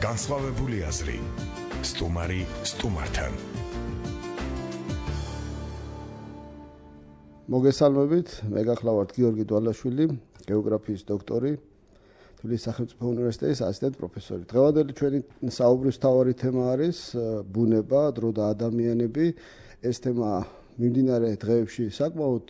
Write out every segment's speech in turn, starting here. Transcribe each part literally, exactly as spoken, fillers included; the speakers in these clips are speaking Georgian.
განსხვავებული აზრი. სტუმარი სტუმართან. მოგესალმებით, მე გახლავართ გიორგი დვალაშვილი, გეოგრაფიის დოქტორი, თბილისის სახელმწიფო უნივერსიტეტის ასისტენტ პროფესორი. დღევანდელი ჩვენი საუბრის მთავარი თემა არის ბუნება, დრო და ადამიანები. ეს თემა მიმდინარე დღეებში საკმაოდ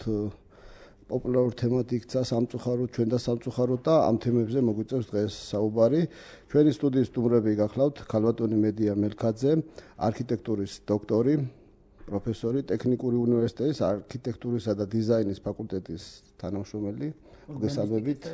პოპულარულ თემად იქცა სამწუხაროდ, ჩვენ და სამწუხაროდ და ამ თემებზე მოგვიწევს დღეს საუბარი. ჩვენი სტუდიის სტუმრები გახლავთ ქალბატონი მედია მელქაძე, არქიტექტურის დოქტორი, პროფესორი, ტექნიკური უნივერსიტეტის არქიტექტურისა და დიზაინის ფაკულტეტის თანამშრომელი. მოგესალმებით.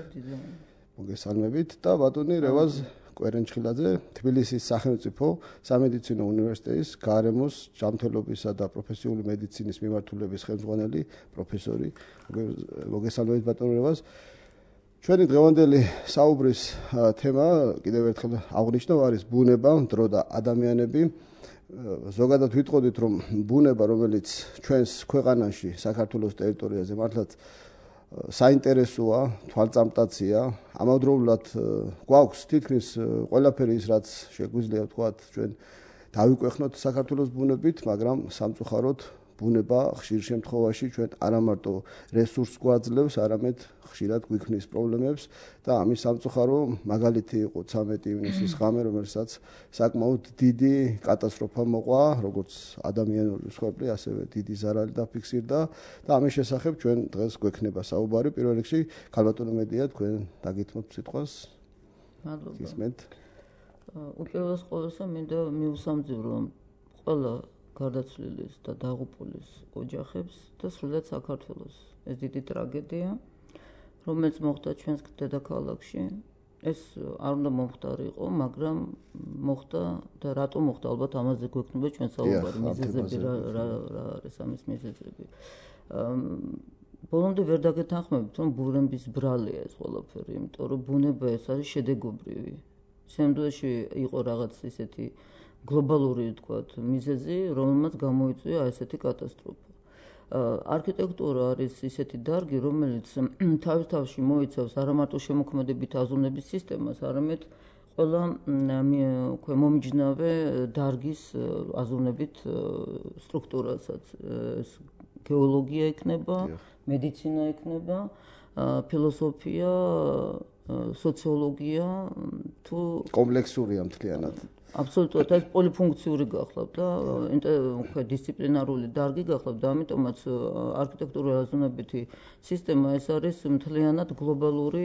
მოგესალმებით და ბატონი რევაზ კვერენჩხილაძე, თბილისის სახელმწიფო სამედიცინო უნივერსიტეტის გარემოს ჯანმრთელობისა და პროფესიული მედიცინის მიმართულების ხელმძღვანელი პროფესორი. მოგესალმებით ბატონი რევაზ. ჩვენი დღევანდელი საუბრის თემა კიდევ ერთხელ აღნიშნავ არის ბუნება, დრო და ადამიანები. ზოგადად ვიტყოდით, რომ ბუნება, რომელიც ჩვენს ქვეყანაში, საქართველოს ტერიტორიაზე მართლაც საინტერესოა, თვალწამტაცია, ამავდროულად გვაქვს თითქმის ყველაფერი ის, რაც შეგვიძლია ვთქვათ, ჩვენ დავიკვეხნოთ საქართველოს ბუნებით, მაგრამ სამწუხაროდ ბუნება ხშირ შემთხვევაში ჩვენ არა მარტო რესურსს გვაძლევს, არამედ ხშირად გვიქმნის პრობლემებს და ამის სამწუხარო მაგალითი იყო ცამეტი ივნისის ღამე, რომელსაც საკმაოდ დიდი კატასტროფა მოყვა, როგორც ადამიანური მსხვერპლი, ასევე დიდი ზარალი დაფიქსირდა და ამის შესახებ ჩვენ დღეს გვექნება საუბარი. პირველ რიგში ქალბატონო მედია, თქვენ დაგითმოთ სიტყვას. მადლობა. გისმენთ. უპირველეს ყოვლისა მინდა მიუსამძიმრო ყველა გარდაცვლილის და დაღუპულის ოჯახებს და სრულად საქართველოს. ეს დიდი ტრაგედია, რომელიც მოხდა ჩვენს დედაქალაქში. ეს არ უნდა მომხდარიყო, მაგრამ მოხდა და რატომ მოხდა, ალბათ ამაზე გვექნება ჩვენ საუბარი, მიზეზები რა რა არის ამის მიზეზები. ბოლომდე ვერ დაგეთანხმებით, რომ ბუნების ბრალია ეს ყველაფერი, იმიტომ რომ ბუნება ეს არის შედეგობრივი. შემდგომში იყო რაღაც ისეთი გლობალური, თქვათ, მიზეზი, რომელმაც გამოიწვია ესეთი კატასტროფა. არქიტექტურა არის ისეთი დარგი, რომელიც თავის თავში მოიცავს არა მარტო შემოქმედებით აზონების სისტემას, არამედ ყველა უკვე მომიჯნავე დარგის აზონებით სტრუქტურასაც. ეს გეოლოგია იქნება, მედიცინა იქნება, ფილოსოფია, სოციოლოგია თუ კომპლექსურია მთლიანად. აბსოლუტურად ეს პოლიფუნქციური გახლავთ და უკვე დისციპლინარული დარგი გახლავთ და ამიტომაც არქიტექტურული აზონებითი სისტემა ეს არის მთლიანად გლობალური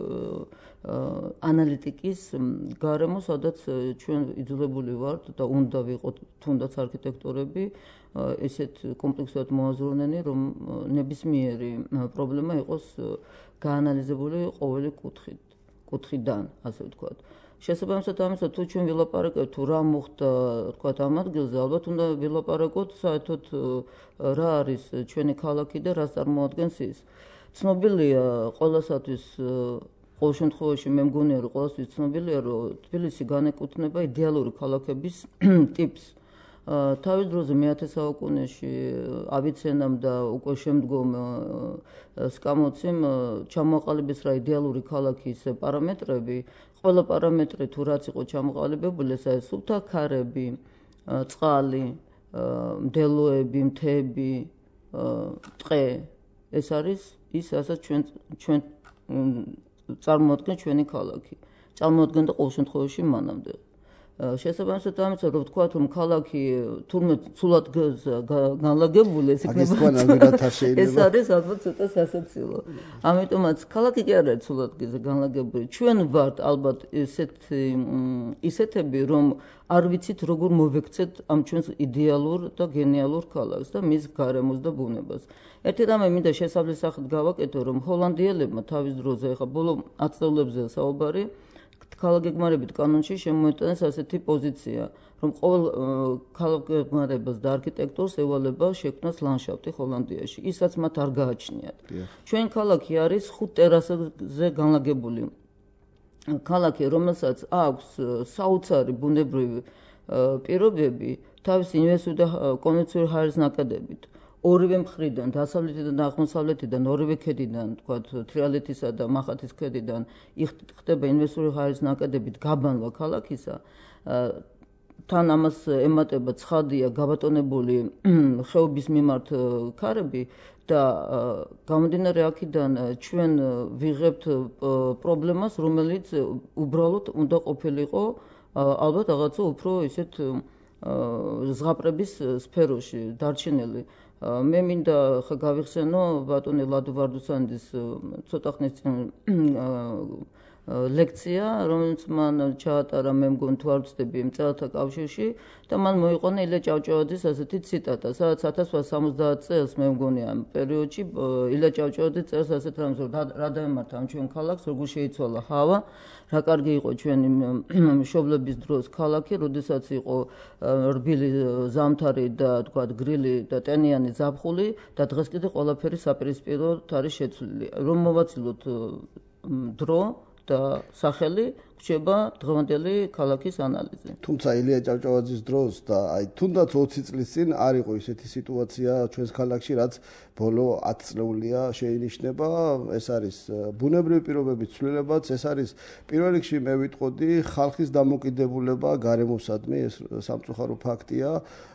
ანალიტიკის გარემო, სადაც ჩვენ იძულებული ვართ და უნდა ვიყოთ თუნდაც არქიტექტორები ესეთ კომპლექსურად მოაზროვნენი, რომ ნებისმიერი პრობლემა იყოს გაანალიზებული ყოველი კუთხით, კუთხიდან, ასე ვთქვათ. შესაბამისად ამისა, თუ ჩვენ ვილაპარაკებთ, თუ რა მოხდა, თქვათ, ამ ადგილზე, ალბათ უნდა ვილაპარაკოთ საერთოდ რა არის ჩვენი ქალაქი და რას წარმოადგენს ის. ცნობილია ყველასათვის, ყოველ შემთხვევაში მე მგონია, რომ ყველასთვის ცნობილია, რომ თბილისი განეკუთვნება იდეალური ქალაქების ტიპს. თავის დროზე მეათე საუკუნეში ავიცენამ და უკვე შემდგომ სკამოციმ ჩამოაყალიბეს რა იდეალური ქალაქის პარამეტრები. ყველა პარამეტრი თუ რაც იყო ჩამოყალიბებული, ეს არის სუფთა ქარები, წყალი, მდელოები, მთები, ტყე. ეს არის ის, რასაც ჩვენ ჩვენ წარმოადგენს ჩვენი ქალაქი. წარმოადგენდა ყოველ შემთხვევაში მანამდე. შესაბამისად ამისა, რომ ვთქვათ, რომ ქალაქი თურმე ცუდად განლაგებული, ეს იქნება ეს არის ალბათ ცოტა სასაცილო. ამიტომაც ქალაქი კი არ არის ცუდად განლაგებული. ჩვენ ვართ ალბათ ესეთი ისეთები, რომ არ ვიცით როგორ მოვექცეთ ამ ჩვენს იდეალურ და გენიალურ ქალაქს და მის გარემოს და ბუნებას. ერთი რამე მინდა შესაბამისად გავაკეთო, რომ ჰოლანდიელებმა თავის დროზე, ახლა ბოლო ათ წელებზე საუბარი ქალაქგეგმარებით კანონში შემოიტანეს ასეთი პოზიცია, რომ ყოველ ქალაქგეგმარებას და არქიტექტურს ევალება შექმნას ლანდშაფტი ჰოლანდიაში, ისაც მათ არ გააჩნიათ. ჩვენ ქალაქი არის ხუთ ტერასზე განლაგებული ქალაქი, რომელსაც აქვს საოცარი ბუნებრივი პირობები, თავისი ინვესტიციური და კონვენციური ჰაერის ნაკადებით. ორივე მხრიდან, დასავლეთიდან და აღმოსავლეთიდან, ორივე ქედიდან, თქვათ, თრიალეთისა და მახათის ქედიდან ხდება ინვესტორული ხარჯის ნაკადებით გაბანვა ქალაქისა, თან ამას ემატება ცხადია გაბატონებული ხეობის მიმართ ქარები და გამომდინარე აქედან ჩვენ ვიღებთ პრობლემას, რომელიც უბრალოდ უნდა ყოფილიყო ალბათ რაღაცა უფრო ისეთ ზღაპრების სფეროში დარჩენილი. მე მინდა ხა გავიხსენო ბატონი ლადო ვარდუსანიძის ცოტა ხნის წინ ლექცია, რომელიც მან ჩაატარა, მე მგონი თუ არ ვცდები, მწერალთა კავშირში და მან მოიყვანა ილია ჭავჭავაძის ასეთი ციტატა, სადაც ათას ათას სამოცდაათ წელს მე მგონი ამ პერიოდში ილია ჭავჭავაძე წერს ასეთ რამს, რომ რა დაემართა ამ ჩვენ ქალაქს, როგორ შეიცვალა ჰავა, რა კარგი იყო ჩვენი მშობლების დროს ქალაქი, როდესაც იყო რბილი ზამთარი და თქვათ გრილი და ტენიანი ზაფხული და დღეს კიდე ყველაფერი საპირისპიროდ არის შეცვლილი. რომ მოვაცილოთ დრო და სახელი რჩება დღევანდელი ქალაქის ანალიზი. თუმცა ილია ჭავჭავაძის დროს და აი თუნდაც ოცი წლის წინ არ იყო ისეთი სიტუაცია ჩვენს ქალაქში, რაც ბოლო ათი წლეულია შეინიშნება. ეს არის ბუნებრივი პირობების ცვლილებაც, ეს არის პირველ რიგში მე ვიტყოდი ხალხის დამოკიდებულება გარემოსადმი, ეს სამწუხარო ფაქტია.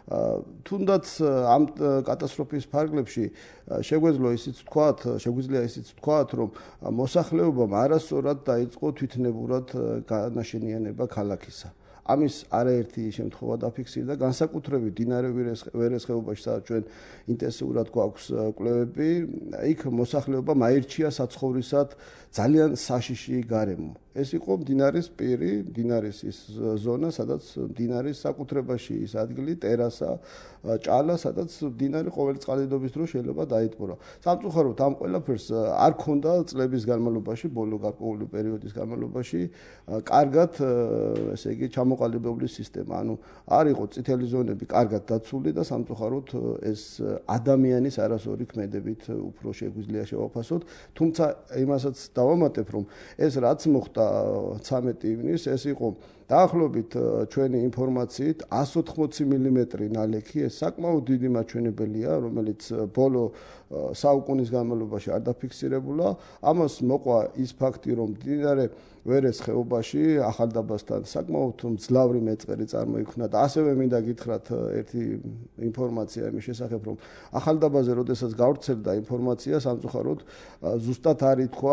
თუნდაც ამ კატასტროფის ფარგლებში შეგვეძლო ისიც ვთქვათ, შეგვიძლია ისიც ვთქვათ, რომ მოსახლეობამ არასწორად დაიწყო თვითნებურად განაშენიანება ქალაქისა. ამის არაერთი შემთხვევა დაფიქსირდა, განსაკუთრებით მდინარე ვერეს ხეობაში, სადაც ჩვენ ინტენსიურად გვაქვს კვლევები, იქ მოსახლეობამ აირჩია საცხოვრისად ძალიან საშიში გარემო. ეს იყო მდინარის პირი, მდინარის ის ზონა, სადაც მდინარის საკუთრებაში ის ადგილი, ტერასა, ჭალა, სადაც მდინარე ყოველი წყალდიდობის დროს შეიძლება დაიტბორა. სამწუხაროდ ამ ყველაფერს არ ქონდა წლების განმავლობაში, ბოლო გარკვეული პერიოდის განმავლობაში, კარგად, ესე იგი, ჩამოყალიბებული სისტემა. ანუ არ იყო წითელი ზონები კარგად დაცული და სამწუხაროდ ეს ადამიანის არასორი ქმედებით უფრო შეგვიძლია შევაფასოთ. თუმცა იმასაც დავამატებ, რომ ეს რაც მოხდა ცამეტი ივნისს, ეს იყო დაახლოებით ჩვენი ინფორმაციით εκατს ოთხმოცი მილიმეტრი ნალექი, ეს საკმაოდ დიდი მაჩვენებელია, რომელიც ბოლო საუკუნის განმავლობაში არ დაფიქსირებულა. ამას მოყვა ის ფაქტი, რომ მდინარე ვერეს ხეობაში ახალდაბასთან საკმაოდ მძლავრი მეწყერი წარმოიქმნა და ასევე მინდა გითხრათ ერთი ინფორმაცია იმის შესახებ, რომ ახალდაბაზე როდესაც გავრცელდა ინფორმაცია, სამწუხაროდ ზუსტად არ ითქვა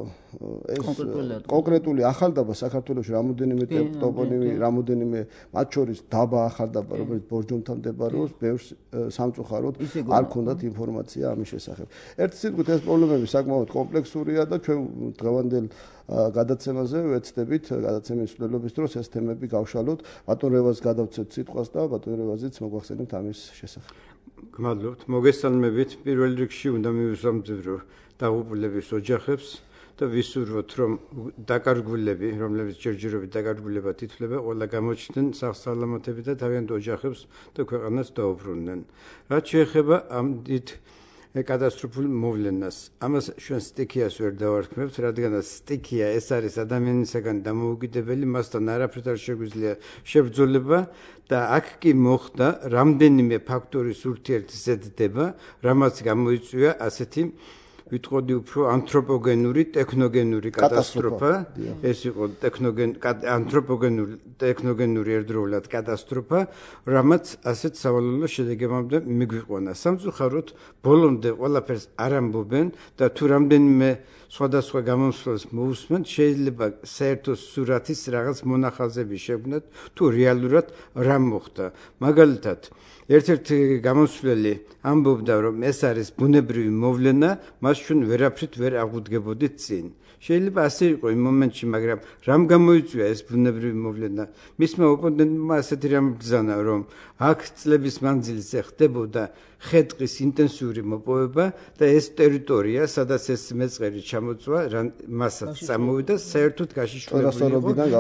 ეს კონკრეტული ახალდაბა საქართველოში რამოდენიმე ტოპონიმი, რამოდენიმე მათ შორის დაბა ახალდაბა, რომელიც ბორჯომთან მდებარეობს, ბევრს სამწუხაროდ არ ქონდათ ინფორმაცია ამის შესახებ. ერთი სიტყვით ეს პრობლემები საკმაოდ კომპლექსურია და ჩვენ დღევანდელ გადაცემაზე ვეცდებით გადაცემის მსვლელობის დროს ეს თემები გავშალოთ. ბატონ რევაზს გადავცეთ სიტყვას და ბატონ რევაზიც მოგვახსენებთ ამის შესახებ. გმადლობთ. მოგესალმებით. პირველ რიგში უნდა მივუსამძებრო დაღუპულების ოჯახებს და ვისურვოთ, რომ დაკარგულები, რომლებიც ჯერჯერობით დაკარგულებად ითვლება, ყველა გამოჩნდნენ საღსალამათები და თავიანთ ოჯახებს და ქვეყანას დაუბრუნდნენ. რაც შეეხება ამ დიდ კატასტროფულ მოვლენას. ამას ჩვენ სტიქიას ვერ დავარქმევთ, რადგანაც სტიქია ეს არის ადამიანისაგან დამოუკიდებელი, მასთან არაფრით არ შეგვიძლია შებრძოლება და აქ კი მოხდა რამდენიმე ფაქტორის ურთიერთზედება, რამაც გამოიწვია ასეთი ვიტყოდი უფრო ანთროპოგენური, ტექნოგენური კატასტროფა. ეს იყო ტექნოგენ ანთროპოგენური, ტექნოგენური ერთდროულად კატასტროფა, რამაც ასეთ სავალალო შედეგებამდე მიგვიყვანა. სამწუხაროდ, ბოლომდე ყველაფერს არ ამბობენ და თუ რამდენიმე სხვადასხვა გამომსვლელს მოусმენთ, შეიძლება საერთო სურათის რაღაც მონახაზები შეგვნათ, თუ რეალურად რა მოხდა. მაგალითად, ერთ-ერთი გამოსვლელი ამბობდა, რომ ეს არის ბუნებრივი მოვლენა, მას ჩვენ ვერაფრით ვერ აღვდგებოდით წინ. შეიძლება ასე იყო იმ მომენტში, მაგრამ რამ გამოიწვია ეს ბუნებრივი მოვლენა? მისმა ოპონენტმა ასეთი რამ ბრძანა, რომ აქ წლების მანძილზე ხდებოდა ხე-ტყის ინტენსიური მოპოვება და ეს ტერიტორია, სადაც ეს მეწყერი ჩამოწვა, მასაც წამოვიდა, საერთოდ გაშიშვლებული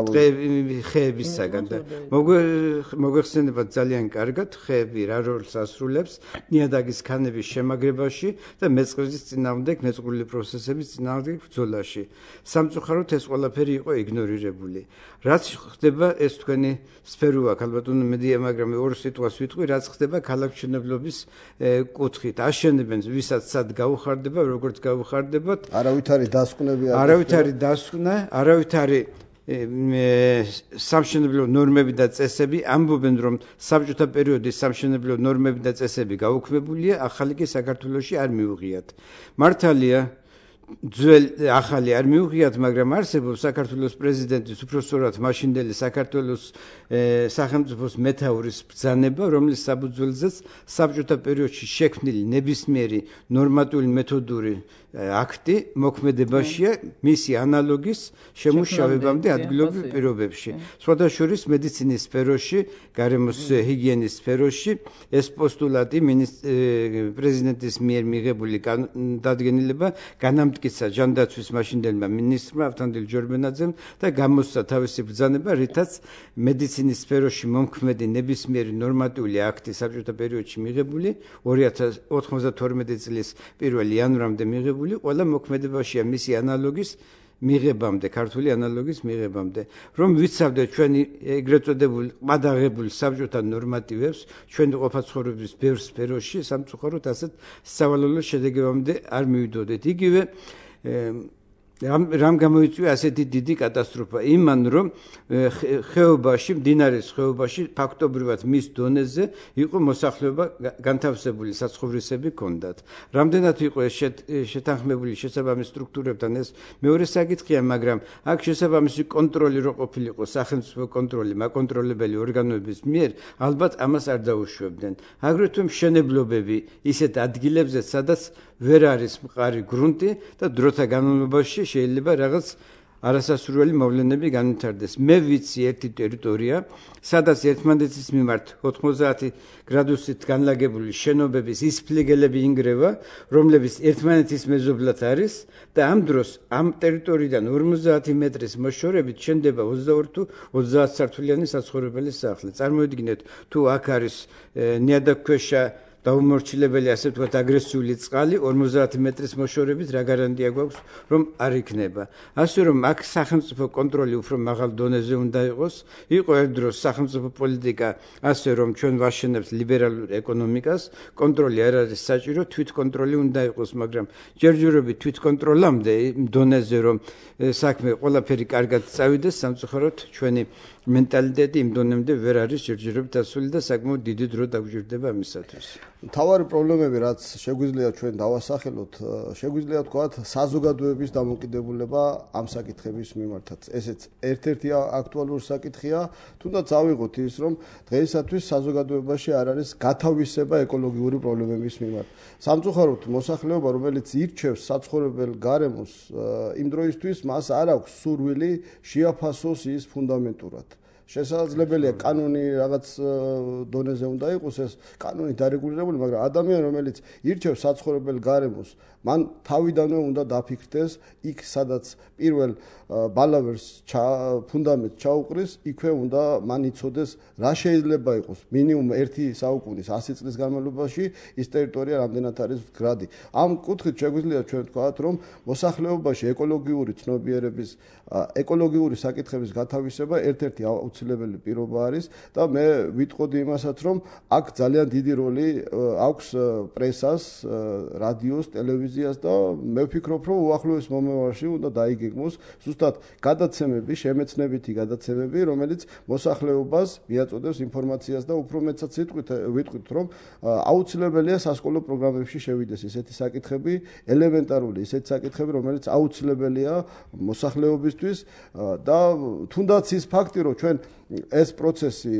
იყო ხეებისაგან და მოგვეხსენებათ ძალიან კარგად, ხეები რა როლს ასრულებს ნიადაგის ქანების შემაგრებაში და მეწყრის წინააღმდეგ, მეწყრული პროცესების წინააღმდეგ ბრძოლაში. სამწუხაროდ ეს ყველაფერი იყო იგნორირებული. რაც ხდება ეს თქვენი სფეროა, ქალბატონო მედია, მაგრამ ორ სიტყვას ვიტყვი, რაც ხდება ქალაქმშენებლობის კუთხით აშენებენ, ვისაც სად გაუხარდება, როგორც გაუხარდებათ. არავით არის დასკვნები, არავით არის დასკვნა, არავით არის სამშენებლო ნორმები და წესები. ამბობენ, რომ საბჭოთა პერიოდის სამშენებლო ნორმები და წესები გაუქმებულია, ახალი კი საქართველოში არ მიუღიათ. მართალია, ძველ ახალი არ მიუღიათ, მაგრამ არსებობს საქართველოს პრეზიდენტის უფროსწორად მაშინდელი საქართველოს სახელმწიფოს მეთაურის ბრძანება, რომლის საფუძველზეც საბჭოთა პერიოდში შექმნილი ნებისმიერი ნორმატიული მეთოდური აქტი მოქმედებაშია მისი ანალოგის შემუშავებამდე ადგილობრივ პირობებში. სხვადასხვა მედიცინის სფეროში, გარემოს ჰიგიენის სფეროში ეს პოსტულატი პრეზიდენტის მიერ მიღებული დადგენილება განამტკიცა ჯანდაცვის მაშინდელმა მინისტრმა ავთანდილ ჯორბენაძემ და გამოსცა თავისი ბრძანება, რითაც მედიცინის სფეროში მომქმედი ნებისმიერი ნორმატიული აქტი საბჭოთა პერიოდში მიღებული ორი ათას ოთხმოცდათორმეტი წლის პირველი იანვრამდე მიღებული ყველა მოქმედებაშია მისი ანალოგის მიღებამდე, ქართული ანალოგის მიღებამდე, რომ ვიცავდეთ ჩვენი ეგრეთ წოდებულ ყმადაღებულ საბჭოთა ნორმატივებს, ჩვენი ყოფაცხოვრების ბევრ სფეროში, სამწუხაროდ ასეთ სავალალო შედეგებამდე არ მივიდოდეთ. იგივე რამ გამოიწვია ასეთი დიდი კატასტროფა? იმან, რომ ხეობაში, მდინარის ხეობაში ფაქტობრივად მის დონეზე იყო მოსახლეობა განთავსებული, საცხოვრისები ჰქონდათ. რამდენად იყო ეს შეთანხმებული შესაბამის სტრუქტურებთან, ეს მეორე საკითხია, მაგრამ აქ შესაბამისი კონტროლი რო ყოფილიყო, სახელმწიფო კონტროლი, მაკონტროლებელი ორგანოების მიერ, ალბათ ამას არ დაუშვებდნენ. აგრეთვე მშენებლობები ისეთ ადგილებზე, სადაც ვერ არის მყარი გრუნტი და დროთა განმავლობაში შეიძლება რაღაც არასასურველი მოვლენები განვითარდეს. მე ვიცი ერთი ტერიტორია, სადაც ერთმანეთის მიმართ ოთხმოცდაათი გრადუსით განლაგებული შენობების ის ფლიგელები ინგრევა, რომლებიც ერთმანეთის მეზობლად არის და ამ დროს ამ ტერიტორიიდან ორმოცდაათი მეტრის მოშორებით შენდება ოცდაორი თუ ოცდაათ სართულიანი საცხოვრებელი სახლი. წარმოიდგინეთ, თუ აქ არის ნიადაგქვეშა დაუმორჩილებელი, ასე ვთქვათ, აგრესიული წყალი ორმოცდაათი მეტრის მოშორებით რა გარანტია გვაქვს, რომ არ იქნება. ასე რომ აქ სახელმწიფო კონტროლი უფრო მაღალ დონეზე უნდა იყოს. იყო ერთ დროს სახელმწიფო პოლიტიკა ასე, რომ ჩვენ ვაშენებთ ლიბერალურ ეკონომიკას, კონტროლი არ არის საჭირო, თვითკონტროლი უნდა იყოს, მაგრამ ჯერჯერობით თვითკონტროლამდე დონეზე, რომ საქმე ყველაფერი კარგად წავიდეს, სამწუხაროდ ჩვენი მენტალიტეტი იმ დონემდე ვერ არის ჯერჯერობით დასული და საკმაოდ დიდი დრო დაგვჭირდება ამისათვის. მთავარი პრობლემები, რაც შეგვიძლია ჩვენ დავასახელოთ, შეგვიძლია ვთქვათ საზოგადოების დამოკიდებულება ამ საკითხების მიმართაც. ესეც ერთ-ერთი აქტუალური საკითხია, თუნდაც ავიღოთ ის, რომ დღეისათვის საზოგადოებაში არ არის გათავისება ეკოლოგიური პრობლემების მიმართ. სამწუხაროდ მოსახლეობა, რომელიც ირჩევს საცხოვრებელ გარემოს, იმ დროისთვის მას არ აქვს სურვილი შეაფასოს ის ფუნდამენტურად. შესაძლებელია კანონი რაღაც დონეზე უნდა იყოს ეს კანონი დარეგულირებული, მაგრამ ადამიანი, რომელიც ირჩევს საცხოვრებელ გარემოს, მან თავიდანვე უნდა დაფიქრდეს იქ, სადაც პირველ ბალავერს ფუნდამენტს ჩაუყრის, იქვე უნდა მან იცოდეს რა შეიძლება იყოს მინიმუმ ერთი საუკუნის ასი წლის განმავლობაში ის ტერიტორია რამდენად არის მდგრადი. ამ კუთხით შეგვიძლია ჩვენ ვთქვათ, რომ მოსახლეობაში ეკოლოგიური ცნობიერების, ეკოლოგიური საკითხების გათავისება ერთ-ერთი აუცილებელი პირობა არის და მე ვიტყოდი იმასაც, რომ აქ ძალიან დიდი როლი აქვს პრესას, რადიოს, ტელევიზიას და მე ვფიქრობ, რომ უახლოეს მომავალში უნდა დაიგეგმოს ზუსტად გადაცემები, შემეცნებითი გადაცემები, რომელიც მოსახლეობას მიაწოდებს ინფორმაციას და უფრო მეტსაც ვიტყვით, რომ აუცილებელია სასკოლო პროგრამებში შევიდეს ესეთი საკითხები, ელემენტარული ესეთი საკითხები, რომელიც აუცილებელია მოსახლეობისთვის და თუნდაც ის ფაქტი, რომ ჩვენ ეს პროცესი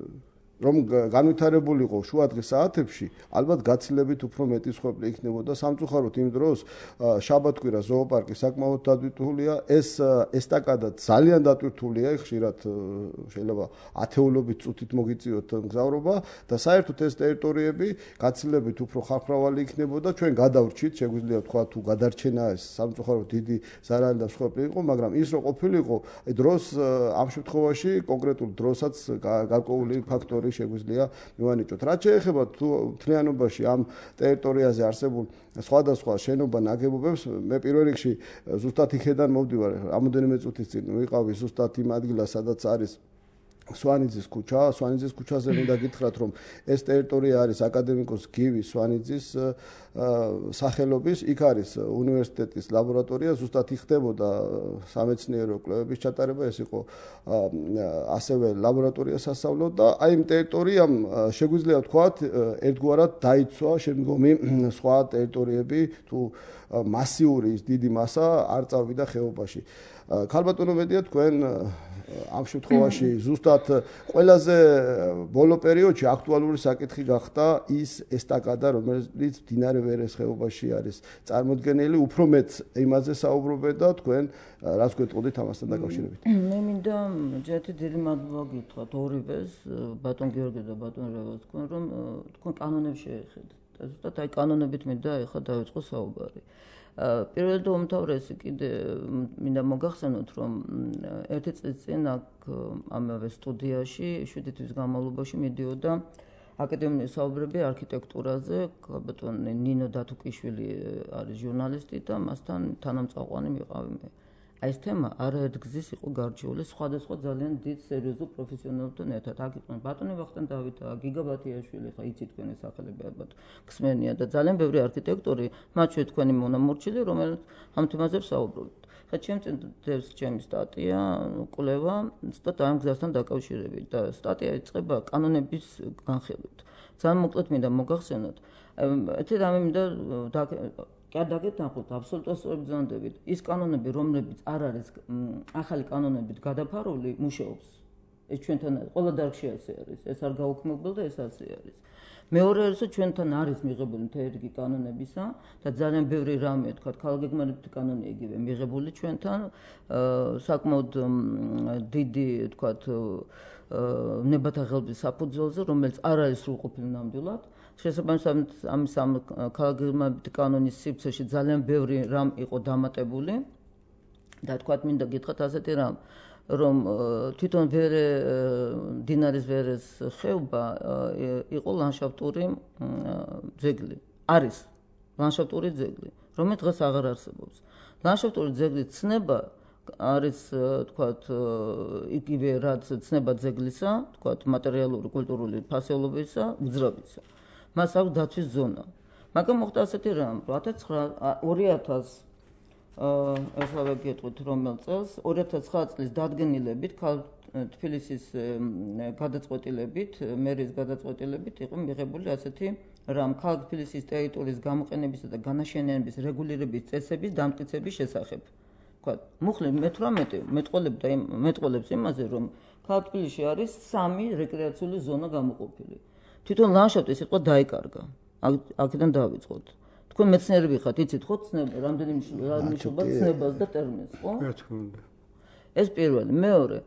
რომ განვითარებული იყო შუადღის საათებში, ალბათ გაცილებით უფრო მეტი სხვები იქნებოდა. სამწუხაროდ იმ დროს შაბათ-კვირა ზოოპარკი საკმაოდ დატვირთულია, ეს ესტაკადა ძალიან დატვირთულია, ხშირად შეიძლება ათეულობით წუთით მოგიწიოთ მგზავრობა და საერთოდ ეს ტერიტორიები გაცილებით უფრო ხალხმრავალი იქნებოდა. ჩვენ გადავრჩით, შეგვიძლია თქვა თუ გადარჩენა ეს სამწუხაროდ დიდი ზარალი და სხვები იყო, მაგრამ ის რო ყოფილიყო დროს ამ შემთხვევაში კონკრეტულ დროსაც გარკვეული ფაქტორი შეგვიძლია მივანიჭოთ. რაც შეეხება თუ მთლიანობაში ამ ტერიტორიაზე არსებულ სხვადასხვა შენობა ნაგებობებს, მე პირველ რიგში ზუსტად იქედან მოვდივარ, რამოდენიმე წუთის წინ ვიყავი ზუსტად იმ ადგილას, სადაც არის სვანიძის ქუჩა, სვანიძის ქუჩაზე მინდა გითხრათ, რომ ეს ტერიტორია არის აკადემიკოს გივი სვანიძის სახელობის, იქ არის უნივერსიტეტის ლაბორატორია, ზუსტად იხდებოდა სამეცნიერო კვლევების ჩატარება, ეს იყო ასევე ლაბორატორია სასწავლო და აი იმ ტერიტორიამ შეგვიძლია ვთქვათ, ერთგვარად დაიცვა შემდგომი სხვა ტერიტორიები თუ მასიური ის დიდი მასა არ წავიდა ხეობაში. ქალბატონო მედია თქვენ ამ შემთხვევაში ზუსტად ყველაზე ბოლო პერიოდში აქტუალური საკითხი გახდა ის ესტაკადა, რომელიც მდინარე ვერეს ხეობაში არის წარმოდგენილი, უფრო მეტ იმაზე საუბრობენ და თქვენ რას გვეტყოდით ამასთან დაკავშირებით? მე მინდა ჯერ დიდი მადლობა გითხრათ ორივეს, ბატონ გიორგი და ბატონ რევას თქვენ რომ თქვენ კანონებს შეეხედეთ. და ზუსტად აი კანონებით მინდა ეხლა დავიწყო საუბარი. პირველად და უმთავრესი კიდე მინდა მოგახსენოთ, რომ ერთი წლის წინ აქ ამავე სტუდიაში შვიდი თვის განმავლობაში მიდიოდა აკადემიური საუბრები არქიტექტურაზე, ბატონი ნინო დათუკიშვილი არის ჟურნალისტი და მასთან თანამწაყვანი მიყავი მე. აი ეს თემა არაერთგზის იყო გარჩეული სხვადასხვა ძალიან დიდ სერიოზულ პროფესიონალებთან ერთად. აქ იყვნენ ბატონი ვახტანგ დავითა, გიგა ბათიაშვილი, ხა იცით თქვენი სახელები ალბათ ხსმენია და ძალიან ბევრი არქიტექტორი, მათ შორის თქვენი მონამორჩილი, რომელიც ამ თემაზე საუბრობთ. ხა ჩემ წინ დევს ჩემი სტატია, კვლევა, ცოტა ამ გზასთან დაკავშირებით და სტატია იწყება კანონების განხილვით. ძალიან მოკლედ მინდა მოგახსენოთ. ერთი რამე მინდა კი არ დაგეთანხმოთ, აბსოლუტურად სწორად ბრძანდებით. ის კანონები, რომლებიც არ არის ახალი კანონებით გადაფარული, მუშაობს. ეს ჩვენთან ყველა დარგში ასე არის. ეს არ გაუქმებელ და ეს ასე არის. მეორე რისო ჩვენთან არის მიღებული მთელი რიგი კანონებისა და ძალიან ბევრი რამე, თქვა, ქალგეგმარებითი კანონი იგივე მიღებული ჩვენთან, საკმაოდ დიდი, თქვა, ნებათა ღელბის საფუძველზე, რომელიც არ არის სრულყოფილი ნამდვილად. შესაბამისად ამის ამ ქალგეგმარებითი კანონის სივრცეში ძალიან ბევრი რამ იყო დამატებული და თქვა მინდა გითხრათ ასეთი რამ, რომ თვითონ ვერე მდინარის ვერეს ხეობა იყო ლანდშაფტური ძეგლი. არის ლანდშაფტური ძეგლი, რომელიც დღეს აღარ არსებობს. ლანდშაფტური ძეგლის ცნება არის, თქვათ, იგივე რაც ცნება ძეგლისა, თქვათ, მატერიალური, კულტურული ფასეულობისა, უძრავისა. მას აქვს დაცვის ზონა. მაგრამ მოხდა ასეთი რამ, ორი ათას ეხლა ვეკითხოთ რომელ წელს, ორი ათას ცხრა წლის დადგენილებით, თბილისის გადაწყვეტილებით, მერის გადაწყვეტილებით იყო მიღებული ასეთი რამ, ქალაქ თბილისის ტერიტორიის გამოყენებისა და განაშენიანების რეგულირების წესების დამტკიცების შესახებ. ვთქვათ, მუხლი მეთვრამეტე მეტყოლებს იმაზე, რომ ქალაქ თბილისში არის სამი რეკრეაციული ზონა გამოყოფილი. თვითონ ლანდშაფტი სიტყვა დაიკარგა. აქედან დავიწყოთ. თქვენ მეცნიერები ხართ, იცით ხო ცნება, რამდენი მნიშვნელობა ცნებას და ტერმინს, ხო? რა თქმა უნდა. ეს პირველი, მეორე,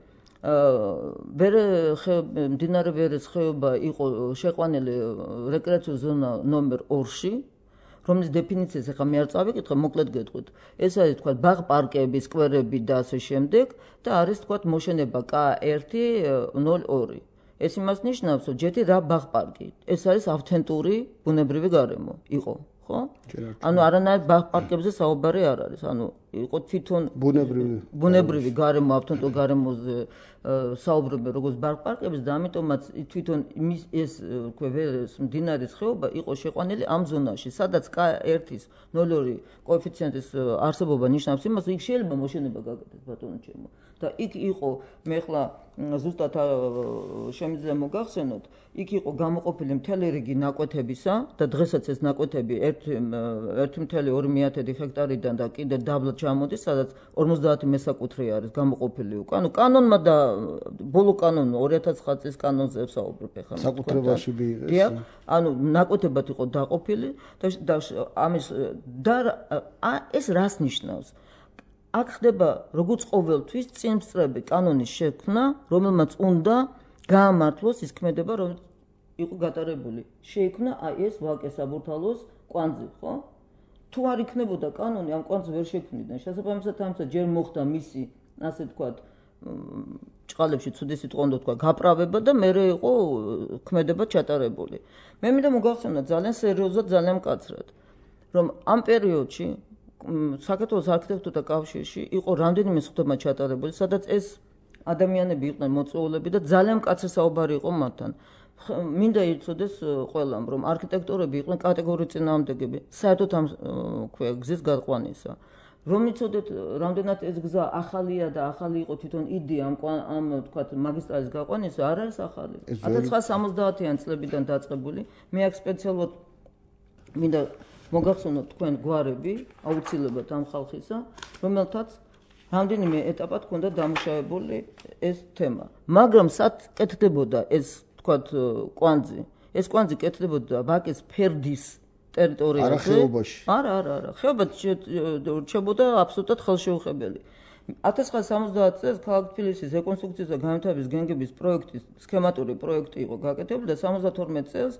ვერე მდინარე ვერეს ხეობა იყო შეყვანილი რეკრეაციული ზონა ნომერ ორში, რომლის დეფინიციას ახლა მე არ წავიკითხე, მოკლედ გეტყვით. ეს არის, თქვა, ბაღ-პარკები, სკვერები და ასე შემდეგ და არის, თქვა, მოშენება კ ერთი ნულ ორი. ეს იმას ნიშნავს, რომ ჯეთი რა ბაღ-პარკი. ეს არის ავთენტური ბუნებრივი გარემო იყო, ხო? ანუ არანაირ ბაღ-პარკებზე საუბარი არ არის. ანუ იყო თვითონ ბუნებრივი ბუნებრივი გარემო, ავთენტური გარემოზე საუბრობენ როგორც ბაღ-პარკებზე და ამიტომაც თვითონ იმის ეს ვერეს მდინარის ხეობა იყო შეყვანილი ამ ზონაში, სადაც კ ერთის ნულ ორი კოეფიციენტის არსებობა ნიშნავს იმას, რომ იქ შეიძლება მოშენება გაკეთდეს, ბატონო ჩემო. და იქ იყო, მე ხლა ზუსტად შემიძლია მოგახსენოთ, იქ იყო გამოყოფილი მთელი რიგი ნაკვეთებისა და დღესაც ეს ნაკვეთები ერთი მთელი ორი მიათედი ჰექტარიდან და კიდე დაბლად ჩამოდის, სადაც ორმოცდაათი მესაკუთრე არის გამოყოფილი უკვე. ანუ კანონმა და ბოლო კანონმა ორი ათას ცხრა წლის კანონზე ვსაუბრობ ახლა. საკუთრებაში მიიღეს. დიახ, ანუ ნაკვეთებად იყო დაყოფილი და ამის და ეს რას ნიშნავს? აქ ხდება როგორც ყოველთვის წინსწრები კანონის შექმნა, რომელმაც უნდა გაამართლოს ის ქმედება, რომ იყო გატარებული. შეიქმნა აი ეს ვაკე საბურთალოს კვანძი, ხო? თუ არ იქნებოდა კანონი, ამ კვანძს ვერ შექმნიდნენ. შესაბამისად ამisa ჯერ მოხდა მისი, ასე ვთქვათ, ჭყალებში ცუდი სიტყვა უნდა თქვა, გაპრავება და მერე იყო ქმედება ჩატარებული. მე მინდა მოგახსენოთ ძალიან სერიოზულად, ძალიან მკაცრად, რომ ამ პერიოდში საქართველოს არქიტექტურთა კავშირში იყო რამდენიმე სხდომა ჩატარებული, სადაც ეს ადამიანები იყვნენ მოწვეულები და ძალიან მკაცრი საუბარი იყო მათთან. მინდა იცოდეს ყველამ, რომ არქიტექტორები იყვნენ კატეგორიული წინააღმდეგები საერთოდ ამ ქვია გზის გაყვანისა. რომ იცოდეთ, რამდენად ეს გზა ახალია და ახალი იყო თვითონ იდეა ამ ამ თქვა მაგისტრალის გაყვანისა, არ არის ახალი. ათას ცხრაასა სამოცდაათიან წლებიდან დაწყებული. მე აქ სპეციალურად მინდა მოგახსენოთ თქვენ გვარები, აუცილებლად ამ ხალხისა, რომელთაც რამდენიმე ეტაპად ჰქონდა დამუშავებული ეს თემა. მაგრამ სად კეთდებოდა ეს თქვათ კვანძი? ეს კვანძი კეთდებოდა ვაკის ფერდის ტერიტორიაზე. არა ხეობაში. არა, არა, არა. ხეობაში რჩებოდა აბსოლუტურად ხელშეუხებელი. ათას ცხრაასა სამოცდაათ წელს ქალაქ თბილისის რეკონსტრუქციის და განვითარების განგების პროექტის სქემატური პროექტი იყო გაკეთებული და სამოცდათორმეტ წელს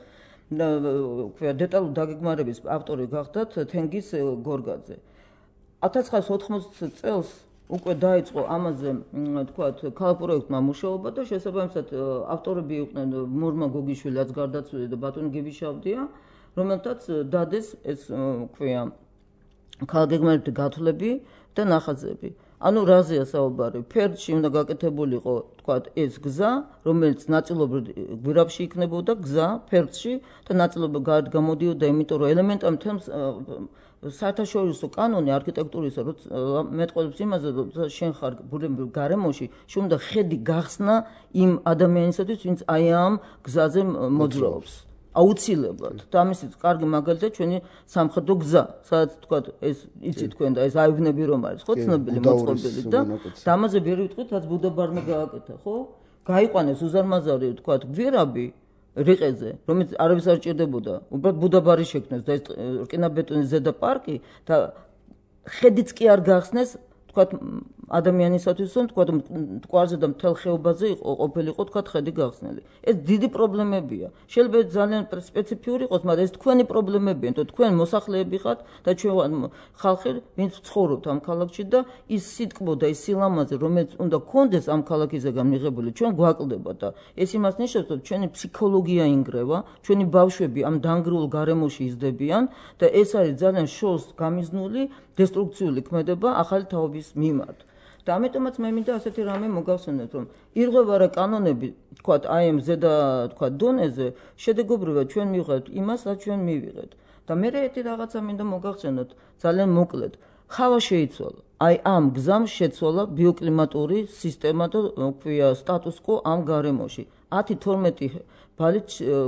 ქვია დეტალური დაგეგმარების ავტორი გახდათ თენგიზ გორგაძე. ათას ცხრაასა ოთხმოცდაათ წელს უკვე დაიწყო ამაზე თქვათ ქალაქ პროექტმა მუშაობა და შესაბამისად ავტორები იყვნენ მურმა გოგიშვილი, რაც გარდაცვლილი და ბატონი გებიშავდია, რომელთაც დადეს ეს ქვია ქალაქ გეგმარებითი გათვლები და ნახაზები. ანუ რაზეა საუბარი? ფერდში უნდა გაკეთებულიყო თქვათ ეს გზა, რომელიც ნაწილობრივ გვირაბში იქნებოდა გზა ფერდში და ნაწილობრივ გარეთ გამოდიოდა, იმიტომ რომ ელემენტარულ თემს საერთაშორისო კანონი არქიტექტურისა მეტყველებს იმაზე, რომ შენ ხარ ბუნებრივ გარემოში, შენ უნდა ხედი გახსნა იმ ადამიანისათვის, ვინც აი ამ გზაზე მოძრაობს. აუცილებლად. და ამისიც კარგი მაგალითია ჩვენი სამხედრო გზა, სადაც თქვათ ეს იცი თქვენ და ეს აივნები რომ არის, ხო, ცნობილი მოწყობილი და დამაზე ვერ ვიტყვით, რაც ბუდაბარმა გააკეთა, ხო? გაიყვანეს უზარმაზარი თქვათ გვირაბი რიყეზე, რომელიც არავის არ ჭირდებოდა. უბრალოდ ბუდაბარი შექმნეს და ეს რკინაბეტონის ზედა პარკი და ხედიც კი არ გახსნეს თქვათ ადამიანისათვის, რომ თქვათ მტკვარზე და მთელ ხეობაზე ყოფილიყო თქვათ ხედი გახსნილი. ეს დიდი პრობლემებია. შეიძლება ძალიან სპეციფიური იყოს, მაგრამ ეს თქვენი პრობლემებია, იმიტომ თქვენ მოსახლეები ხართ და ჩვენ ხალხი, ვინც ცხოვრობთ ამ ქალაქში და ის სიტკბო და ის სილამაზე, რომელიც უნდა გქონდეს ამ ქალაქისგან მიღებული, ჩვენ გვაკლდება და ეს იმას ნიშნავს, რომ ჩვენი ფსიქოლოგია ინგრევა, ჩვენი ბავშვები ამ დანგრეულ გარემოში იზრდებიან და ეს არის ძალიან შორს გამიზნული დესტრუქციული ქმედება ახალი თაობის მიმართ. და ამიტომაც მე მინდა ასეთი რამე მოგახსენოთ, რომ ირღვევა რა კანონები, თქვათ, აი ამ ზედა, თქვათ, დონეზე, შედეგობრივად ჩვენ მივიღებთ იმას, რაც ჩვენ მივიღეთ. და მე ერთი რაღაცა მინდა მოგახსენოთ, ძალიან მოკლედ. ხავა შეიცვალა. აი ამ გზამ შეცვალა ბიოკლიმატური სისტემა და ქვია სტატუს-კვო ამ გარემოში. ათი თორმეტი ბალით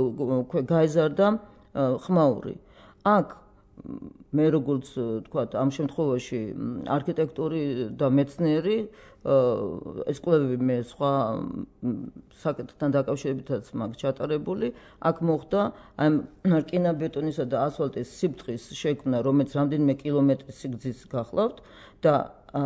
გაიზარდა ხმაური. აქ მე როგორც თქვათ ამ შემთხვევაში არქიტექტორი და მეცნიერი ეს კვლევები მე სხვა საკითხთან დაკავშირებითაც მაქვს ჩატარებული, აქ მოხდა აი რკინაბეტონისა და ასფალტის სიბრტყის შექმნა, რომელიც რამდენიმე კილომეტრის სიგრძის გახლავთ და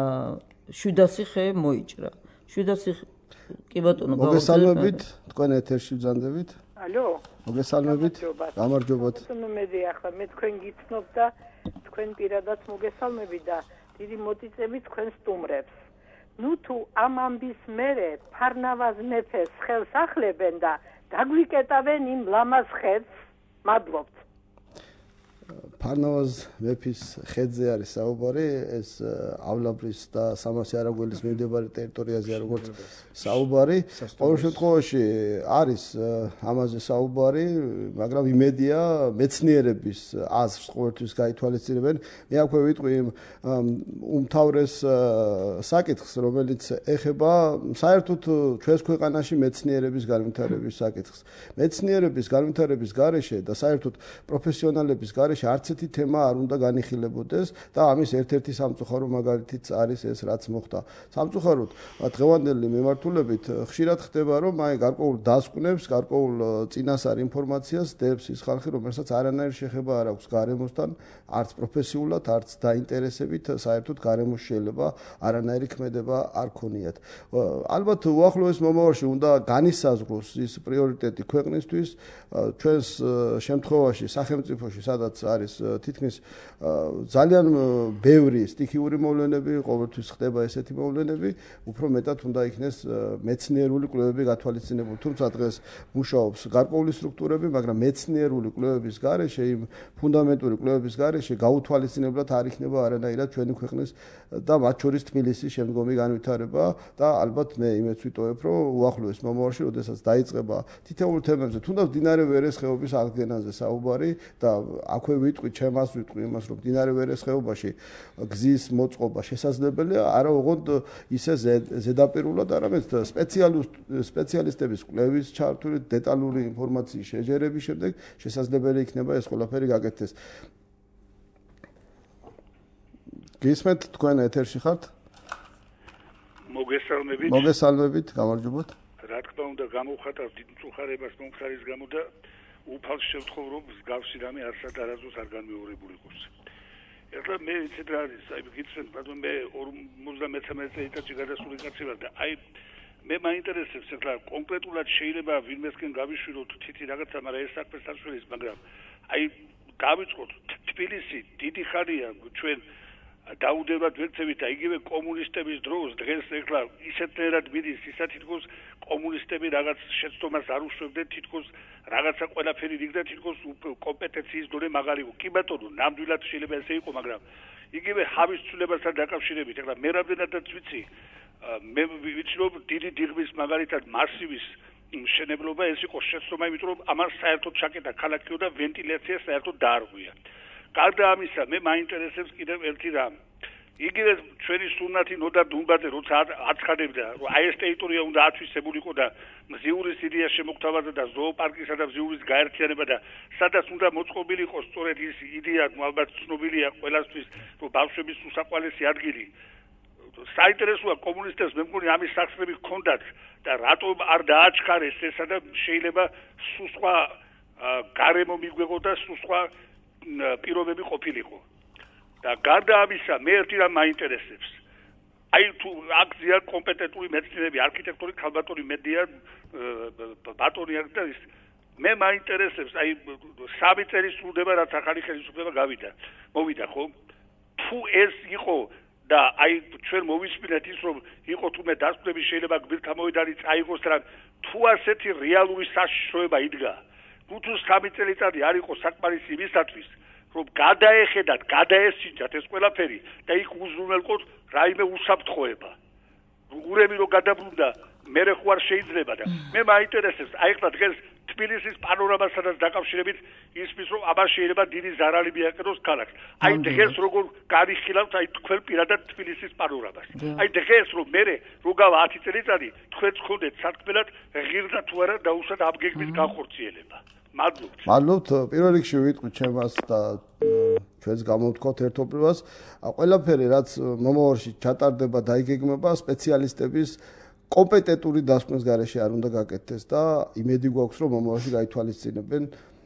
შვიდასი ხე მოიჭრა. შვიდასი კი ბატონო, მოგესალმებით, თქვენ ეთერში ბრძანდებით. ალო, მოგესალმებით. გამარჯობათ. ნუ მე ახლა მე თქვენ გიცნობ და თქვენ პირადად მოგესალმები და დიდი მოტიწები თქვენ სტუმრებს. ნუ თუ ამ ამბის მერე ფარნავაზ მეფეს ხელს ახლებენ და დაგვიკეტავენ იმ ლამაზ ხედს, მადლობთ. ფარნავაზ მეფის ხედზე არის საუბარი, ეს ავლაბრის და სამასი არაგველის მიმდებარე ტერიტორიაზეა როგორც საუბარი. ყოველ შემთხვევაში არის ამაზე საუბარი, მაგრამ იმედია მეცნიერების აზრს ყოველთვის გაითვალისწინებენ. მე აქვე ვიტყვი იმ უმთავრეს საკითხს, რომელიც ეხება საერთოდ ჩვენს ქვეყანაში მეცნიერების განვითარების საკითხს. მეცნიერების განვითარების გარეშე და საერთოდ პროფესიონალების გარეშე არც ერთი თემა არ უნდა განიხილებოდეს და ამის ერთ-ერთი სამწუხარო მაგალითიც არის ეს, რაც მოხდა. სამწუხაროდ დღევანდელი მიმართულებით ხშირად ხდება, რომ აი გარკვეულ დასკვნებს, გარკვეულ წინასწარ ინფორმაციას დებს ის ხალხი, რომელსაც არანაირი შეხება არ აქვს გარემოსთან, არც პროფესიულად, არც დაინტერესებით, საერთოდ გარემოს შეიძლება არანაირი ქმედება არ ქონიათ. ალბათ უახლოეს მომავალში უნდა განისაზღვროს ის პრიორიტეტი ქვეყნისთვის, ჩვენს შემთხვევაში სახელმწიფოში, სადაც არის თითქმის ძალიან ბევრი სტიქიური მოვლენები, ყოველთვის ხდება ესეთი მოვლენები, უფრო მეტად უნდა იქნეს მეცნიერული კვლევები გათვალისწინებული. თუმცა დღეს მუშაობს გარკვეული სტრუქტურები, მაგრამ მეცნიერული კვლევების გარეშე, იმ ფუნდამენტური კვლევების გარეშე გაუთვალისწინებლად არ იქნება არანაირად ჩვენი ქვეყნის და მათ შორის თბილისის შემდგომი განვითარება და ალბათ მე იმედს ვიტოვებ, რომ უახლოეს მომავალში, როდესაც დაიწყება თითოეულ თემებზე, თუნდაც მდინარე ვერეს ხეობის აღდგენაზე საუბარი და აქვე ვიტყვი, ჩემას ვიტყვი იმას, რომ მდინარე ვერეს ხეობაში გზის მოწყობა შესაძლებელია, არა ოღონდ ისე ზედაპირულად, არამედ სპეციალისტების კვლევის ჩართული დეტალური ინფორმაციის შეჯერების შემდეგ შესაძლებელი იქნება ეს ყველაფერი გაკეთდეს. გისმენთ, თქვენ ეთერში ხართ? მოგესალმებით. მოგესალმებით, გამარჯობათ. რა თქმა უნდა, გამოვხატავ დიდ მწუხარებას მომხდარის გამო და უფალს შევთხოვ, რომ მსგავსი რამე არსად არასდროს არ განმეორებულ იყოს. ეხლა მე ვიცით რა არის, აი გიცნობთ, ბატონო, მე ორმოცდამეცამეტე წელიწადში გადასული კაცი ვარ და აი მე მაინტერესებს ეხლა კონკრეტულად შეიძლება ვინმესკენ გავიშვიროთ თითი რაღაცა, მაგრამ ეს საქმე საშუალის, მაგრამ აი გავიწყოთ თბილისი დიდი ხანია ჩვენ დაუდევრად ვერცევით და იგივე კომუნისტების დროს დღეს ეხლა ისეთნაირად მიდის, ისა თითქოს კომუნისტები რაღაც შეცდომას არ უშვებდნენ, თითქოს რაღაცა ყველაფერი რიგდა, თითქოს კომპეტენციის დონე მაგარიყო. კი ბატონო, ნამდვილად შეიძლება ესე იყო, მაგრამ იგივე ჰავის ცვლილებასთან დაკავშირებით ეხლა მე რამდენადაც ვიცი, მე ვიცი რომ დიდი დიღმის მაგალითად მასივის მშენებლობა ეს იყო შეცდომა, იმიტომ რომ ამას საერთოდ ჩაკეტა ქალაქიო და ვენტილაცია საერთოდ დაარღვია. გარდა ამისა, მე მაინტერესებს კიდევ ერთი რამ. იგივე ჩვენი სუნათი ნოდა დუმბაძე როცა აცხადებდა, რომ აი ეს ტერიტორია უნდა ათვისებულიყო და მზიურის იდეა შემოგთავაზა და ზოოპარკისა და მზიურის გაერთიანება და სადაც უნდა მოწყობილიყო სწორედ ის იდეა, ალბათ ცნობილია ყველასთვის, რომ ბავშვების უსაყვარლესი ადგილი. საინტერესოა კომუნისტებს მე მგონი ამის სახსრები ჰქონდათ და რატომ არ დააჩქარეს ესა და შეიძლება სულ სხვა გარემო მიგვეღო და სულ სხვა პირობები ყოფილიყო. და გარდა ამისა, მე ერთი რამ მაინტერესებს. აი თუ აქზია კომპეტენტური მეცნიერები, არქიტექტორი, ქალბატონი მედია, ბატონი აქ და ის მე მაინტერესებს, აი სამი წელი სრულდება, რაც ახალი ხელისუფლება გავიდა. მოვიდა ხო? თუ ეს იყო და აი ჩვენ მოვისმინეთ ის, რომ იყო თუმე დასკვნები შეიძლება გბირთა მოედანი წაიღოს რა, თუ ასეთი რეალური საშიშროება იდგა, თუ თუ სამი წელიწადი არ იყო საკმარისი იმისათვის, რომ გადაეხედათ, გადაესინჯათ ეს ყველაფერი და იქ უზრუნველყოთ რაიმე უსაფრთხოება. ურემი რომ გადაბრუნდა, მერე ხო არ შეიძლება და მე მაინტერესებს, აი ხლა დღეს თბილისის პანორამასთან დაკავშირებით ისმის რომ აბა შეიძლება დიდი ზარალი მიაკეთოს ქალაქს. აი დღეს როგორ განიხილავთ აი თქვენ პირადად თბილისის პანორამას. აი დღეს რომ მერე რო გავა ათი წელიწადი, თქვენც ხონდეთ სათქმელად ღირდა თუ არა დაუშვათ ამ გეგმის განხორციელება. მადლობთ. მადლობთ. პირველ რიგში ვიტყვი ჩემას და ჩვენს გამოვთქვათ ერთობლივას. ყველაფერი რაც მომავალში ჩატარდება და იგეგმება სპეციალისტების კომპეტენტური დასკვნის გარეშე არ უნდა გაკეთდეს და იმედი გვაქვს რომ მომავალში გაითვალისწინებენ.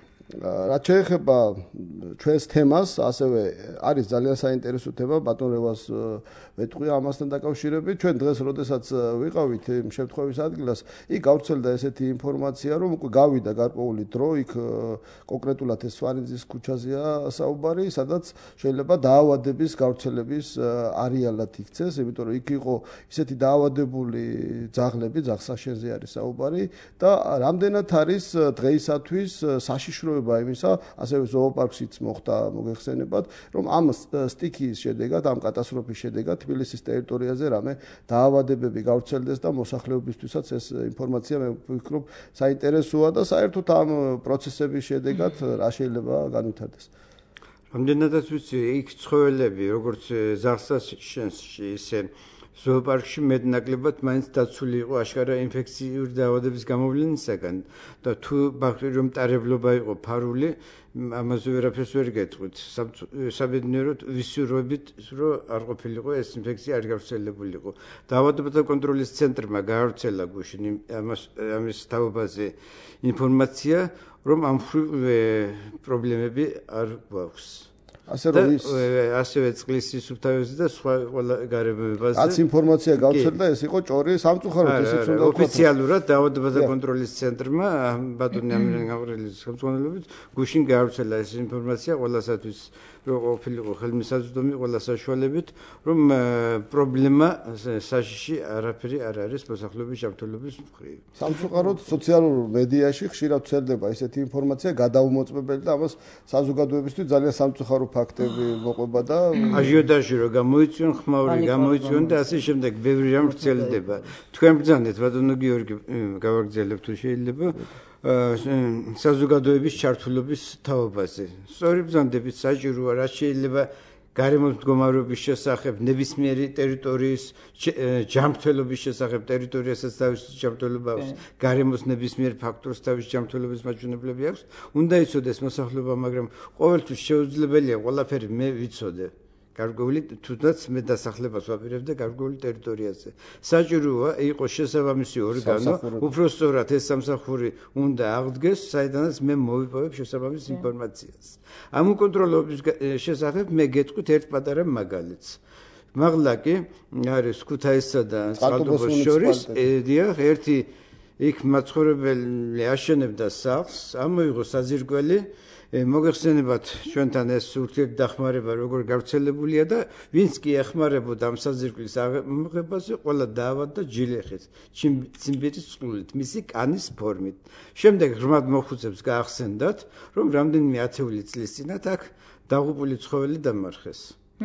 რაც შეეხება ჩვენს თემას, ასევე არის ძალიან საინტერესო თემა, ბატონ რევას ვეტყვი ამასთან დაკავშირებით. ჩვენ დღეს როდესაც ვიყავით იმ შემთხვევის ადგილას, იქ გავრცელდა ესეთი ინფორმაცია, რომ უკვე გავიდა გარკვეული დრო, იქ კონკრეტულად ეს სვანიძის ქუჩაზეა საუბარი, სადაც შეიძლება დაავადების გავრცელების არეალად იქცეს, იმიტომ რომ იქ იყო ისეთი დაავადებული ძაღლები, ძაღლსაშენზე არის საუბარი და რამდენად არის დღეისათვის საშიშროება იმისა, ასევე ზოოპარკშიც მოხდა მოგეხსენებათ, რომ ამ სტიქიის შედეგად, ამ კატასტროფის შედეგად თბილისის ტერიტორიაზე რამე დაავადებები გავრცელდეს და მოსახლეობისთვისაც ეს ინფორმაცია მე ვფიქრობ საინტერესოა და საერთოდ ამ პროცესების შედეგად რა შეიძლება განვითარდეს. რამდენადაც ვიცი, იქ ცხოველები, როგორც ზაღსაშენში, ისე ზოოპარკში მეტნაკლებად მაინც დაცული იყო აშკარა ინფექციური დაავადების გამოვლენისაგან და თუ ბაქტერიურ მტარებლობა იყო ფარული, ამაზე ვერაფერს ვერ გეტყვით. საბედნიეროდ ვისურვებით, რომ არ ყოფილიყო ეს ინფექცია არ გავრცელებულიყო. დაავადებათა კონტროლის ცენტრმა გაავრცელა გუშინ ამის თაობაზე ინფორმაცია, რომ ამ პრობლემები არ გვაქვს. ასე რომ ის ასევე წყლის სისუფთავეზე და სხვა ყველა გარემოებაზე. რაც ინფორმაცია გავცელდა, ეს იყო ჭორი სამწუხაროდ ესეც უნდა ვთქვა. ოფიციალურად დაავადებათა კონტროლის ცენტრმა ბატონი ამირან გავრიელის ხელმძღვანელობით გუშინ გაავრცელა ეს ინფორმაცია ყველასათვის, რომ ყოფილიყო ხელმისაწვდომი ყველა საშუალებით, რომ პრობლემა საშიში არაფერი არ არის მოსახლეობის ჯანმრთელობის მხრივ. სამწუხაროდ სოციალურ მედიაში ხშირად ვრცელდება ესეთი ინფორმაცია გადაუმოწმებელი და ამას საზოგადოებისთვის ძალიან სამწუხარო ფაქტები მოყვება და აჟიოტაჟი რო გამოიწვიონ, ხმაური გამოიწვიონ და ასე შემდეგ ბევრი რამ ვრცელდება. თქვენ ბრძანეთ ბატონო გიორგი გავაგრძელებთ თუ შეიძლება საზოგადოების ჩართულობის თაობაზე. სწორი ბრძანდებით საჭიროა, რაც შეიძლება გარემოს მდგომარეობის შესახებ, ნებისმიერი ტერიტორიის ჯანმრთელობის შესახებ, ტერიტორიასაც თავისი ჯანმრთელობა აქვს, გარემოს ნებისმიერ ფაქტორს თავისი ჯანმრთელობის მაჩვენებლები აქვს. უნდა იცოდეს მოსახლეობა, მაგრამ ყოველთვის შეუძლებელია ყველაფერი მე ვიცოდე. გარკვეული თუნდაც მე დასახლებას ვაპირებდა გარკვეული ტერიტორიაზე. საჭიროა იყოს შესაბამისი ორგანო, უფრო სწორად ეს სამსახური უნდა აღდგეს, საიდანაც მე მოვიპოვებ შესაბამის ინფორმაციას. ამ უკონტროლობის შესახებ მე გეტყვით ერთ პატარა მაგალითს. მაღლა კი არის ქუთაისსა და წყალტუბოს შორის, დიახ, ერთი იქ მაცხოვრებელი აშენებდა სახლს, ამოიღო საძირკველი, მოგეხსენებათ ჩვენთან ეს ურთიერთდახმარება როგორ გავრცელებულია და ვინც კი ეხმარებოდა ამ საძირკვლის აღებაზე, ყველა დაავადდა ჯილეხით, ციმბირის წყლულით, მისი კანის ფორმით. შემდეგ ღრმად მოხუცებს გაახსენდათ, რომ რამდენიმე ათეული წლის წინათ აქ დაღუპული ცხოველი დამარხეს.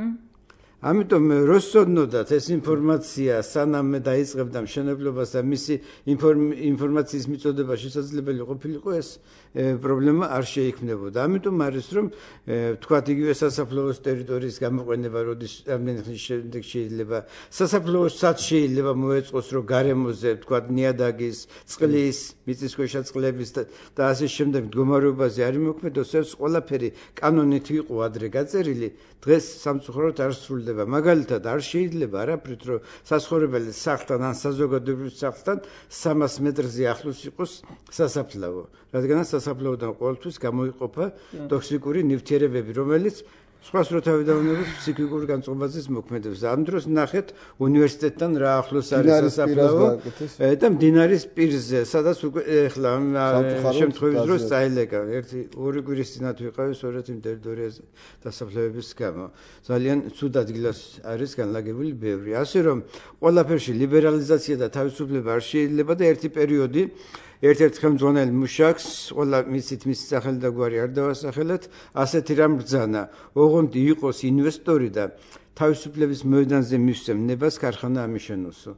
ამიტომ რო სწოდნოდათ ეს ინფორმაცია სანამ მე დაიწყებდა მშენებლობას და მისი ინფორმაციის მიწოდება შესაძლებელი ყოფილიყო, ეს პრობლემა არ შეიქმნებოდა. ამიტომ არის რომ თქვათ იგივე სასაფლაოს ტერიტორიის გამოყენება როდის რამდენი ხნის შემდეგ შეიძლება სასაფლაოსაც შეიძლება მოეწყოს რომ გარემოზე თქვათ ნიადაგის, წყლის, მიწისქვეშა წყლების და ასე შემდეგ მდგომარეობაზე არ იმოქმედოს, ეს ყველაფერი კანონით იყო ადრე გაწერილი, დღეს სამწუხაროდ არ სრულდება. მაგალითად არ შეიძლება არაფრით რომ საცხოვრებელი სახლთან ან საზოგადოებრივ სახლთან სამას მეტრზე ახლოს იყოს სასაფლაო, რადგანაც სასაფლაოდან ყოველთვის გამოიყოფა ტოქსიკური ნივთიერებები, რომელიც სხვა სროთავი დაუნებებს ფსიქიკურ განწყობაზეც მოქმედებს. ამ დროს ნახეთ უნივერსიტეტთან რა ახლოს არის სასაფლაო და მდინარის პირზე, სადაც უკვე ეხლა შემთხვევის დროს წაილეკა. ერთი ორი კვირის წინათ ვიყავი სწორედ იმ ტერიტორიაზე დასაფლავების გამო. ძალიან ცუდ ადგილას არის განლაგებული ბევრი. ასე რომ ყველაფერში ლიბერალიზაცია და თავისუფლება არ შეიძლება და ერთი პერიოდი ერთ-ერთ ხელმძღვანელ მუშაკს, ყველა მისით მისი სახელი და გვარი არ დავასახელეთ, ასეთი რამ ბრძანა, ოღონდ იყოს ინვესტორი და თავისუფლების მოედანზე მისვემნებას ქარხანა ამიშენოსო.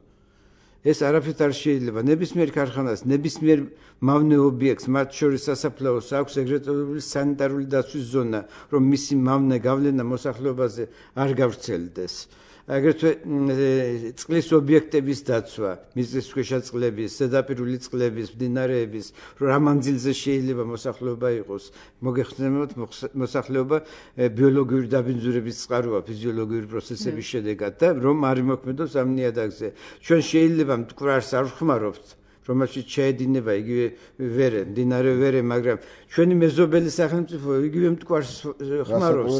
ეს არაფრით არ შეიძლება. ნებისმიერ ქარხანას, ნებისმიერ მავნე ობიექტს, მათ შორის სასაფლაოს აქვს ეგრეთ წოდებული სანიტარული დაცვის ზონა, რომ მისი მავნე გავლენა მოსახლეობაზე არ გავრცელდეს. აგრეთვე წყლის ობიექტების დაცვა, მიწისქვეშა წყლების, ზედაპირული წყლების, მდინარეების, რა მანძილზე შეიძლება მოსახლეობა იყოს. მოგეხსენებათ, მოსახლეობა ბიოლოგიური დაბინძურების წყაროა ფიზიოლოგიური პროცესების შედეგად და რომ არ იმოქმედოს ამ ნიადაგზე. ჩვენ შეიძლება მტკვრარს არ ვხმარობთ, რომელშიც შეედინება იგივე ვერე, მდინარე ვერე, მაგრამ ჩვენი მეზობელი სახელმწიფო იგივე მტკვარს ხმარობს,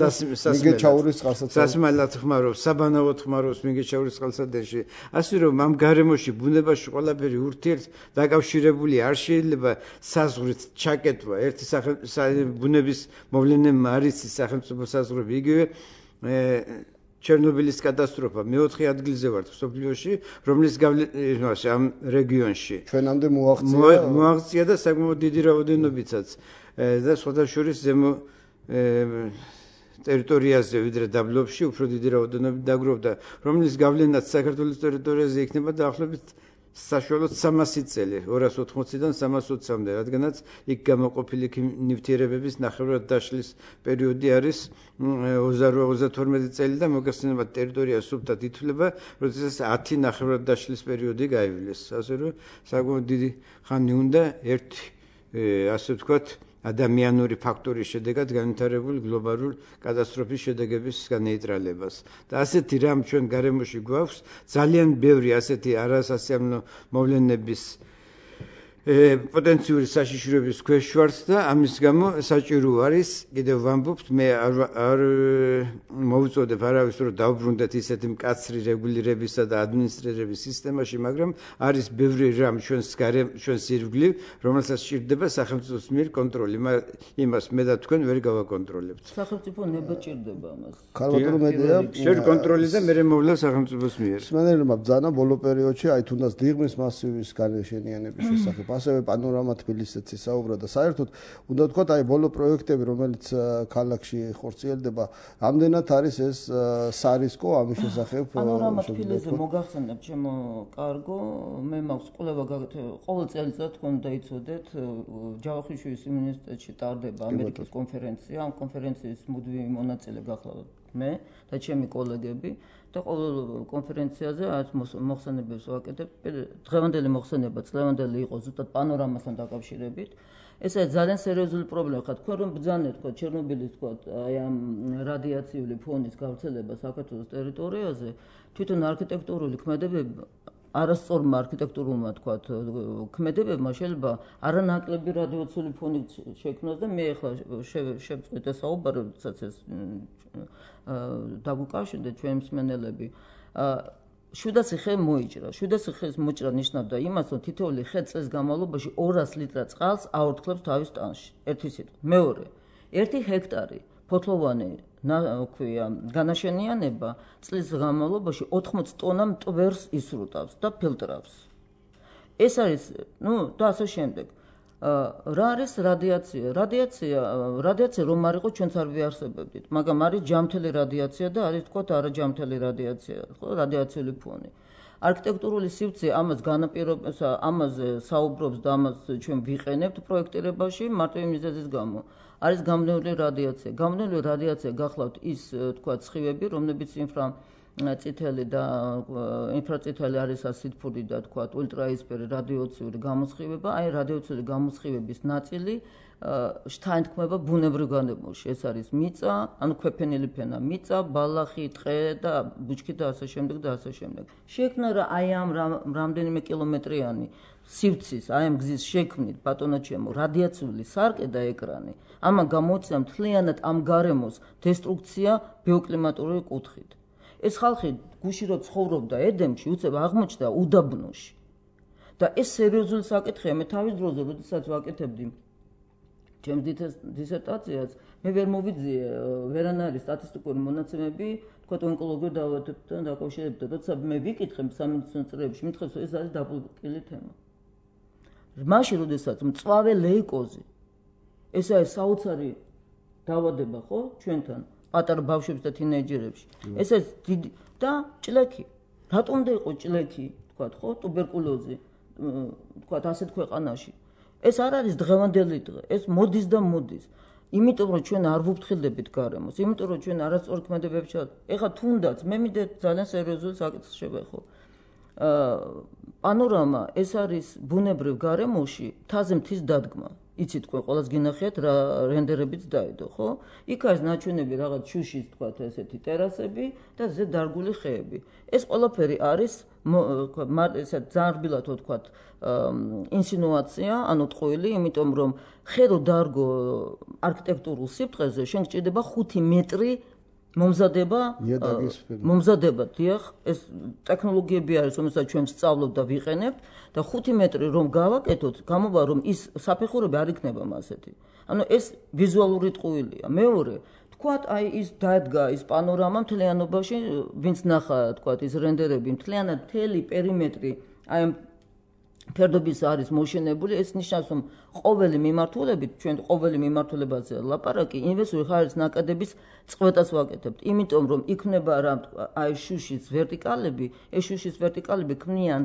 მიგეჩაურის წყალსაცავი. სასმელად ხმარობს, საბანაოდ ხმარობს მიგეჩაურის წყალსადენში. ასე რომ ამ გარემოში ბუნებაში ყველაფერი ურთიერთ დაკავშირებული, არ შეიძლება საზღვრით ჩაკეტვა. ერთი ბუნების მოვლენა არის სახელმწიფო საზღვრები, იგივე ჩერნობილის კატასტროფა მეოთხე ადგილზე ვართ მსოფლიოში, რომლის გავლენაში ამ რეგიონში ჩვენამდე მოაღწია მოაღწია და საკმაოდ დიდი რაოდენობითაც და სხვათა შორის ზემო ტერიტორიაზე ვიდრე დაბლობში უფრო დიდი რაოდენობით დაგროვდა, რომლის გავლენაც საქართველოს ტერიტორიაზე იქნება დაახლოებით საშუალოდ სამასი წელი, ორას ოთხმოციდან სამას ოცამდე, რადგანაც იქ გამოყოფილი ნივთიერებების ნახევრად დაშლის პერიოდი არის ოცდაორი ოცდათორმეტი წელი და მოგეხსენებათ ტერიტორია სუფთად ითვლება, როდესაც ათი ნახევრად დაშლის პერიოდი გაივლეს. ასე რომ საკმაოდ დიდი ხანი უნდა ერთი ასე ვთქვათ ადამიანური ფაქტორის შედეგად განვითარებული გლობალური კატასტროფის შედეგების განეიტრალებას. და ასეთი რამ ჩვენ გარემოში გვაქვს ძალიან ბევრი ასეთი არასასიამოვნო მოვლენების პოტენციური საშიშროების ქვეშ ვართ და ამის გამო საჭირო არის კიდევ ვამბობთ მე არ არ მოვუწოდებ არავის რომ დავბრუნდეთ ისეთი მკაცრი რეგულირებისა და ადმინისტრირების სისტემაში, მაგრამ არის ბევრი რამ ჩვენს გარე ჩვენს ირგვლივ, რომელსაც სჭირდება სახელმწიფოს მიერ კონტროლი. იმას მე და თქვენ ვერ გავაკონტროლებთ. სახელმწიფო ნება ჭირდება ამას. ქალბატონო მედია შენ კონტროლი და მე მოვლა სახელმწიფოს მიერ. სმენელმა ბძანა ბოლო პერიოდში აი თუნდაც დიღმის მასივის განაშენიანების შესახებ, ასევე პანორამა თბილისიც ისაუბრა და საერთოდ უნდა ვთქვათ აი ბოლო პროექტები, რომელიც ქალაქში ხორციელდება, ამდენად არის ეს სარისკო ამის შესახებ. პანორამა თბილისზე მოგახსენებ ჩემო კარგო, მე მაქვს კვლევა გაკეთებული, ყოველ წელიწად თქვენ დაიცოდეთ, ჯავახიშვილის უნივერსიტეტში ტარდება ამერიკის კონფერენცია, ამ კონფერენციის მუდმივი მონაწილე გახლავთ მე და ჩემი კოლეგები და ყოველ კონფერენციაზე არც მოხსენებებს ვაკეთებ. დღევანდელი მოხსენება წლევანდელი იყო ზუსტად პანორამასთან დაკავშირებით. ესა ძალიან სერიოზული პრობლემა ხარ. თქვენ რომ ბრძანეთ თქვა ჩერნობილის თქვა აი ამ რადიაციული ფონის გავრცელება საქართველოს ტერიტორიაზე, თვითონ არქიტექტურული ქმედებები არასწორმა არქიტექტურულმა თქვა ქმედებებმა შეიძლება არანაკლები რადიაციული ფონი შექმნას და მე ახლა შევწყვიტ ეს საუბარი, როდესაც ეს დაგუკავშირდეთ ჩვენ მსმენელები. შვიდასი მოიჭრა. შვიდასი ხეს მოჭრა ნიშნავდა იმას, რომ თითოეული ხე წელს განმავლობაში ორას ლიტრა წყალს აორთქლებს თავის ტანში. ერთი სიტყვა. მეორე, ერთი ჰექტარი ფოთლოვანი ქვია განაშენიანება წლის განმავლობაში ოთხმოცი ტონა მტვერს ისრუტავს და ფილტრავს. ეს არის, ну, და ასე შემდეგ. რა არის რადიაცია? რადიაცია, რადიაცია რომ არ იყო ჩვენც არ ვიარსებებდით, მაგრამ არის ჯამთელი რადიაცია და არის თქვა არაჯამთელი რადიაცია, ხო, რადიაციული ფონი. არქიტექტურული სივრცე ამას განაპირობებს, ამაზე საუბრობს და ამას ჩვენ ვიყენებთ პროექტირებაში მარტივი მიზეზის გამო. არის გამნეული რადიაცია. გამნეული რადიაცია გახლავთ ის თქვა სხივები, რომლებიც ინფრა წითელი და ინფრაწითელი არის ასიდფური და თქვა ულტრაისფერი რადიაციული გამოსხივება. აი რადიაციული გამოსხივების ნაწილი შთაენთქმება ბუნებრივ განებოში. ეს არის მიწა, ანუ ქვეფენილი ფენა, მიწა, ბალახი, ტყე და ბუჩქი და ასე შემდეგ და ასე შემდეგ. შექმნა რა აი ამ რამდენიმე კილომეტრიანი სივრცის, აი ამ გზის შექმნით, ბატონო ჩემო, რადიაციული სარკე და ეკრანი. ამან გამოიწვია მთლიანად ამ გარემოს დესტრუქცია ბიოკლიმატური კუთხით. ეს ხალხი გუში რო ცხოვრობდა ედემში, უცებ აღმოჩნდა უდაბნოში. და ეს სერიოზული საკითხია. მე თავის დროზე, როდესაც ვაკეთებდი ჩემს დისერტაციას, მე ვერ მოვიძიე ვერანაირი სტატისტიკური მონაცემები, თქვა ონკოლოგიურ დაავადებებთან დაკავშირებით. როცა მე ვიკითხე სამედიცინო წრეებში, მითხეს, ეს არის დაბლოკილი თემა. მაშინ, როდესაც მწვავე ლეიკოზი, ეს არის საოცარი დაავადება, ხო, ჩვენთან, პატარა ბავშვებს და თინეიჯერებში. ეს არის დიდი და ჭლექი. რატომ და იყო ჭლექი, თქვა, ხო, ტუბერკულოზი, თქვა, ასეთ ქვეყანაში. ეს არ არის დღევანდელი დღე, ეს მოდის და მოდის. იმიტომ რომ ჩვენ არ ვუფრთხილდებით გარემოს, იმიტომ რომ ჩვენ არასწორ ქმედებებს ჩავთ. ეხლა თუნდაც მე მინდა ძალიან სერიოზული საკითხს შევეხო. პანორამა ეს არის ბუნებრივ გარემოში მთაზე მთის დადგმა. იცით თქვენ ყველას გინახიათ რა რენდერებიც დაიდო, ხო? იქ არის ნაჩვენები რაღაც შუშის თქვა ესეთი ტერასები და ზე დარგული ხეები. ეს ყველაფერი არის ესა ძალიან რბილად თქვა ინსინუაცია, ანუ ტყუილი, იმიტომ რომ ხე რო დარგო არქიტექტურულ სიბრტყეზე, შენ გჭირდება ხუთი მეტრი მომზადება მომზადება, დიახ, ეს ტექნოლოგიები არის, რომელსაც ჩვენ ვსწავლობთ და ვიყენებთ და ხუთი მეტრი რომ გავაკეთოთ, გამოვა რომ ის საფეხურები არ იქნება მასეთი. ანუ ეს ვიზუალური ტყუილია. მეორე, თქვათ, აი ის დადგა ის პანორამა მთლიანობაში, ვინც ნახა, თქვათ, ის რენდერები, მთლიანად მთელი პერიმეტრი აი ფერდობის არის მოშენებული, ეს ნიშნავს, რომ ყოველი მიმართულებით, ჩვენ ყოველი მიმართულებაზე ლაპარაკი, ინვესტური ხარჯის ნაკადების წყვეტას ვაკეთებთ. იმიტომ რომ იქნება რა აი შუშის ვერტიკალები, ეს შუშის ვერტიკალები ქმნიან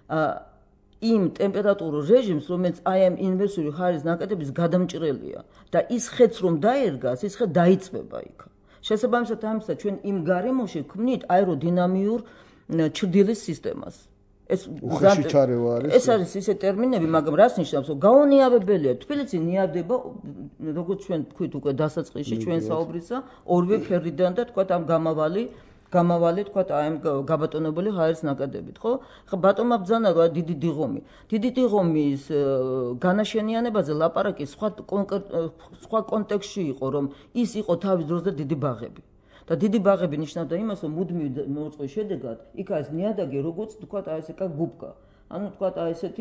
იმ ტემპერატურულ რეჟიმს, რომელიც აი ამ ინვესტური ხარჯის ნაკადების გადამჭრელია და ის ხეც რომ დაერგას, ის ხე დაიწვება იქ. შესაბამისად ამისა ჩვენ იმ გარემოში ქმნით აეროდინამიურ ჩრდილის სისტემას. ეს უხეში ჩარევა არის. ეს არის ისე ტერმინები, მაგრამ რას ნიშნავს, რომ გაონიავებელია. თბილისი ნიავდება, როგორც ჩვენ თქვით უკვე დასაწყისში ჩვენ საუბრისა, ორივე ფერდიდან და თქვათ ამ გამავალი გამავალი თქვა აი ამ გაბატონებული ჰაერის ნაკადებით, ხო? ხა ბატონმა ბრძანა რა დიდი დიღომი. დიდი დიღომის განაშენიანებაზე ლაპარაკი სხვა სხვა კონტექსტში იყო, რომ ის იყო თავის დროზე დიდი ბაღები. და დიდი ბაღები ნიშნავდა იმას, რომ მუდმივი მოწყვის შედეგად იქ არის ნიადაგი, როგორც თქვა აი ესე კა გუბკა. ანუ თქვა აი ესეთი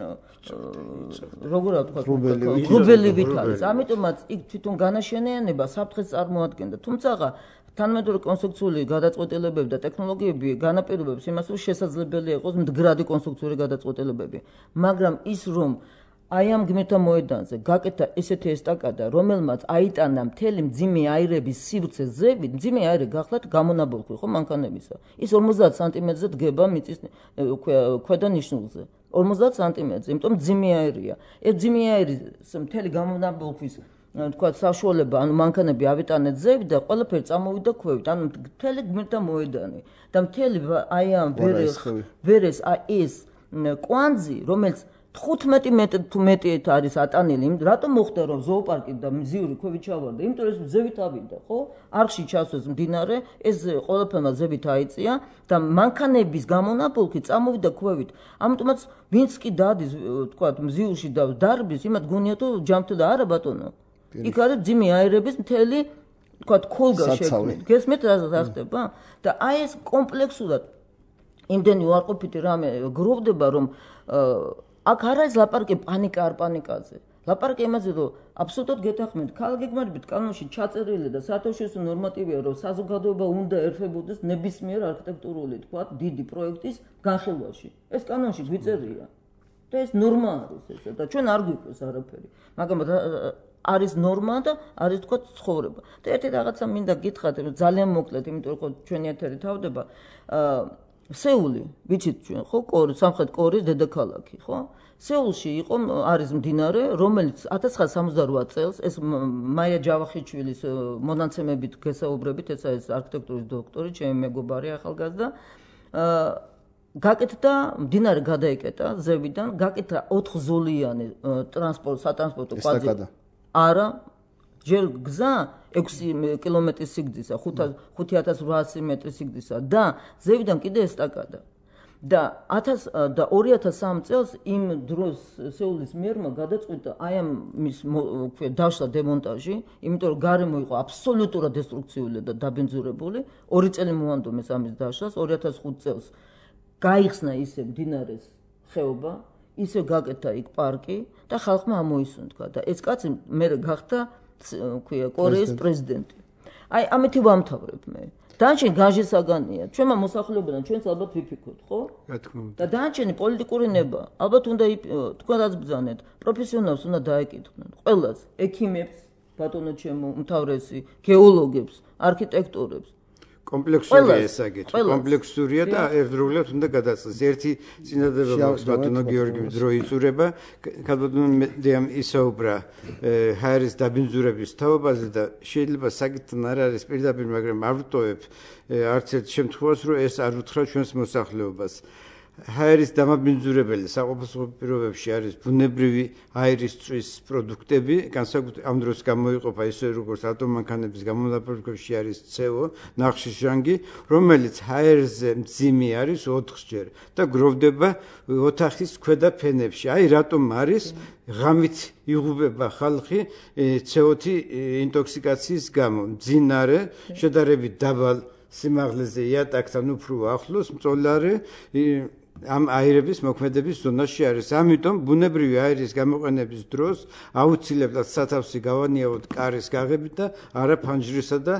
როგორ ვთქვა, გრუბელივით არის. ამიტომაც იქ თვითონ განაშენიანება საფრთხეს წარმოადგენდა. თუმცა თანამედროვე კონსტრუქციული გადაწყვეტილებები და ტექნოლოგიები განაპირობებს იმას, რომ შესაძლებელია იყოს მდგრადი კონსტრუქციული გადაწყვეტილებები. მაგრამ ის რომ აი ამ გმირთა მოედანზე გაკეთა ესეთი ესტაკადა, რომელმაც აიტანა მთელი მძიმე აირების სივრცე ზევით, მძიმე აირე გახლავთ გამონაბოლქვი, ხო, მანქანებისა. ის ორმოცდაათ სანტიმეტრზე დგება მიწის ქვედა ნიშნულზე. ორმოცდაათ სანტიმეტრზე, იმიტომ მძიმე აირია. ეს მძიმე აირის მთელი გამონაბოლქვის თქვა საშუალება, ანუ მანქანები ავიტანეთ ზევით და ყველაფერი წამოვიდა ქვევით, ანუ მთელი გმირთა მოედანი და მთელი აი ამ ვერეს ვერეს ეს კვანძი, რომელიც თხუთმეტი მეტრ თუ მეტით არის ატანილი, რატომ მოხდა რომ ზოოპარკი და მზიური ქვევით ჩავარდა? იმიტომ რომ ეს ზევით ავიდა, ხო? არხში ჩასვეს მდინარე, ეს ყველაფერმა ზევით აიწია და მანქანების გამონაბოლქვი წამოვიდა ქვევით. ამიტომაც ვინც კი დადის, თქვა, მზიურში და დარბის, იმათ გონია თუ ჯამთო და არა ბატონო. იქ არის ძიმე აირების მთელი, თქვა, ქოლგა შექმნით. გესმით რა ხდება? და აი ეს კომპლექსურად იმდენი უარყოფითი რამე გროვდება, რომ აქ არ არის ლაპარაკი პანიკა არ პანიკაზე. ლაპარაკი იმაზე, რომ აბსოლუტურად გეთანხმებით, ქალგეგმარებით კანონში ჩაწერილი და საერთაშორისო ნორმატივია, რომ საზოგადოება უნდა ერთვებოდეს ნებისმიერ არქიტექტურული, თქვა, დიდი პროექტის განხილვაში. ეს კანონში გვიწერია. და ეს ნორმა არის ესა და ჩვენ არ გვიყვეს არაფერი. მაგრამ არის ნორმა და არის თქვა ცხოვრება. და ერთი რაღაცა მინდა გითხრათ, ძალიან მოკლედ, იმიტომ რომ ჩვენი ეთერი თავდება. სეული, ვიცით ჩვენ, ხო, კორი, სამხრეთ კორეის დედაქალაქი, ხო? სეულში იყო არის მდინარე, რომელიც ათას ცხრაასა სამოცდარვა წელს ეს მაია ჯავახიშვილის მონაცემებით გესაუბრებით, ეს არის არქიტექტურის დოქტორი, ჩემი მეგობარი ახალგაზრდა. გაკეთდა მდინარე გადაიკეტა ზევიდან, გაკეთდა ოთხზოლიანი ტრანსპორტ, სატრანსპორტო კვადრი. არა, ჯერ გზა ექვსი კილომეტრის სიგრძისა, ხუთი ათას რვაასი მეტრის სიგრძისა და ზევიდან კიდე ესტაკადა. და ათას და ორი ათას სამი წელს იმ დროს სეულის მიერმა გადაწყვიტა აი ამ მის დაშლა დემონტაჟი, იმიტომ რომ გარემო იყო აბსოლუტურად დესტრუქციული და დაბინძურებული. ორი წელი მოანდომეს ამის დაშლას, ორი ათას ხუთი წელს გაიხსნა ისე მდინარეს ხეობა, ისე გაკეთდა იქ პარკი და ხალხმა ამოისუნთქა და ეს კაცი მერე გახდა ქვია კორეის პრეზიდენტი. აი ამეთი ვამთავრებ მე. დანარჩენი გაჟესაგანია. ჩვენმა მოსახლეობამ ჩვენც ალბათ ვიფიქროთ, ხო? რა თქმა უნდა. და დანარჩენი პოლიტიკური ნება ალბათ უნდა თქვენ რაც ბრძანეთ, პროფესიონალს უნდა დაეკითხნენ. ყველას, ექიმებს, ბატონო ჩემო, უმთავრესი, გეოლოგებს, არქიტექტორებს. კომპლექსურია ეს აგეთ. კომპლექსურია და ერთდროულად უნდა გადაწყვეტს. ერთი წინადადება მაქვს ბატონო გიორგი დრო იწურება, ქალბატონო მედიამ ისაუბრა ჰაერის დაბინძურების თაობაზე და შეიძლება საკითხთან არ არის პირდაპირ, მაგრამ არ ვტოვებ არც ერთ შემთხვევას, რომ ეს არ უთხრა ჩვენს მოსახლეობას. ჰაერის დამაბინძურებელი საყოფაცო პირობებში არის ბუნებრივი აირის წვის პროდუქტები, განსაკუთრებით ამ დროს გამოიყოფა ისე როგორც ატომანქანების გამონაბოლქვებში არის ცეო, ნახშირჟანგი, რომელიც ჰაერზე მძიმე არის ოთხჯერ და გროვდება ოთახის ქვედა ფენებში. აი რატომ არის ღამით იღუპება ხალხი ცეოთი ინტოქსიკაციის გამო. მძინარე, შედარებით დაბალ სიმაღლეზე იატაკთან უფრო ახლოს მწოლარე ამ აირების მოქმედების ზონაში არის. ამიტომ ბუნებრივი აირის გამოყენების დროს აუცილებლად სათავსი გავანიავოთ კარის გაღებით და არა ფანჯრისა და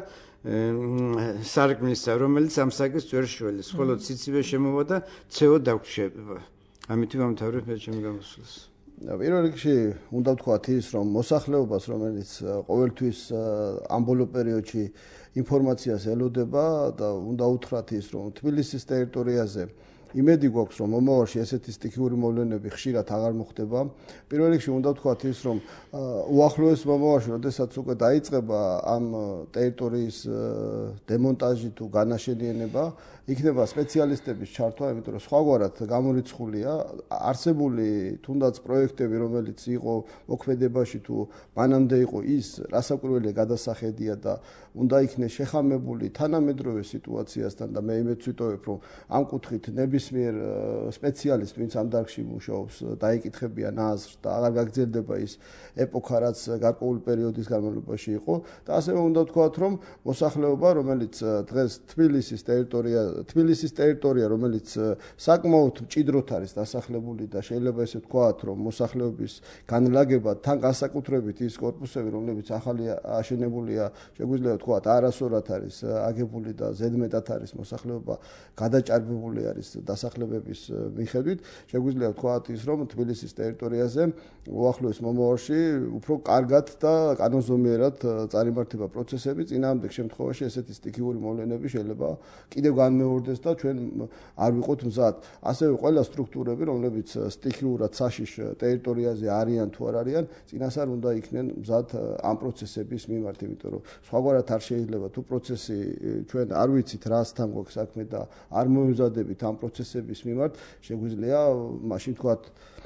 სარკმლისა, რომელიც ამ საკითხს ვერ შველის. ხოლო ციცივე შემოვა და ცეო დაგვრჩება. ამით ვამთავრებ მე ჩემი გამოსვლას. პირველ რიგში უნდა ვთქვათ ის, რომ მოსახლეობას, რომელიც ყოველთვის ამ ბოლო პერიოდში ინფორმაციას ელოდება და უნდა უთხრათ ის, რომ თბილისის ტერიტორიაზე იმედი გვაქვს, რომ მომავალში ესეთი სტიქიური მოვლენები ხშირად აღარ მოხდება. პირველ რიგში უნდა ვთქვათ ის, რომ უახლოეს მომავალში, როდესაც უკვე დაიწყება ამ ტერიტორიის დემონტაჟი თუ განაშენიანება, იქნება სპეციალისტების ჩართვა, იმიტომ რომ სხვაგვარად გამორიცხულია არსებული თუნდაც პროექტები, რომელიც იყო მოქმედებაში თუ მანამდე იყო ის, რასაკვირველია გადასახედია და უნდა იქნეს შეხამებული თანამედროვე სიტუაციასთან და მე იმედს ვიტოვებ, რომ ამ კუთხით ნებისმიერ სპეციალისტს, ვინც ამ დარგში მუშაობს, დაიკითხებიან აზრს და აღარ გაგრძელდება ის ეპოქა, რაც გარკვეული პერიოდის განმავლობაში იყო და ასევე უნდა ვთქვათ, რომ მოსახლეობა, რომელიც დღეს თბილისის ტერიტორია, თბილისის ტერიტორია, რომელიც საკმაოდ მჭიდროდ არის დასახლებული და შეიძლება ესე ვთქვათ, რომ მოსახლეობის განლაგება თან განსაკუთრებით ის კორპუსები, რომლებიც ახალი აშენებულია, შეგვიძლია ვთქვათ, არასორად არის აგებული და ზედმეტად არის მოსახლეობა გადაჭარბებული არის დასახლებების მიხედვით, შეგვიძლია ვთქვათ ის, რომ თბილისის ტერიტორიაზე უახლოეს მომავალში უფრო კარგად და კანონზომიერად წარიმართება პროცესები, წინააღმდეგ შემთხვევაში ესეთი სტიქიური მოვლენები შეიძლება კიდევ განმეორდეს და ჩვენ არ ვიყოთ მზად. ასევე ყველა სტრუქტურები, რომლებიც სტიქიურად საშიშ ტერიტორიაზე არიან თუ არ არიან, წინასწარ უნდა იქნენ მზად ამ პროცესების მიმართ, იმიტომ რომ სხვაგვარად არ შეიძლება თუ პროცესი ჩვენ არ ვიცით რასთან გვაქვს საქმე და არ მოემზადებით ამ პროცესების მიმართ, შეგვიძლია მაშინ თქვათ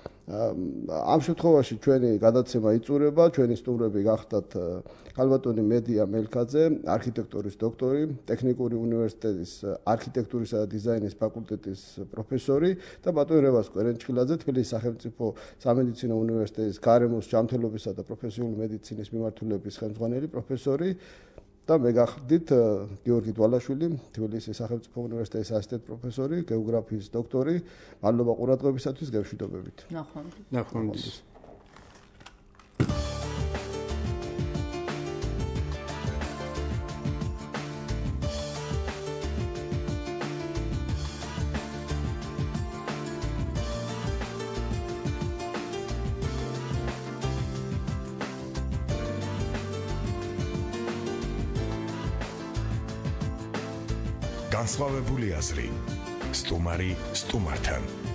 ამ შემთხვევაში ჩვენი გადაცემა იწურება, ჩვენი სტუმრები გახდათ ქალბატონი მედია მელქაძე, არქიტექტურის დოქტორი, ტექნიკური უნივერსიტეტის არქიტექტურისა და დიზაინის ფაკულტეტის პროფესორი და ბატონი რევაზ კვერენჩხილაძე, თბილისის სახელმწიფო სამედიცინო უნივერსიტეტის გარემოს ჯანმრთელობისა და პროფესიული მედიცინის მიმართულების ხელმძღვანელი პროფესორი და მე გახდით გიორგი დვალაშვილი, თბილისის სახელმწიფო უნივერსიტეტის ასისტენტ პროფესორი, გეოგრაფიის დოქტორი. მადლობა ყურადღებისათვის, გევშვიდობებით. ნახვამდის. ნახვამდის. განსხვავებული აზრი. სტუმარი სტუმართან.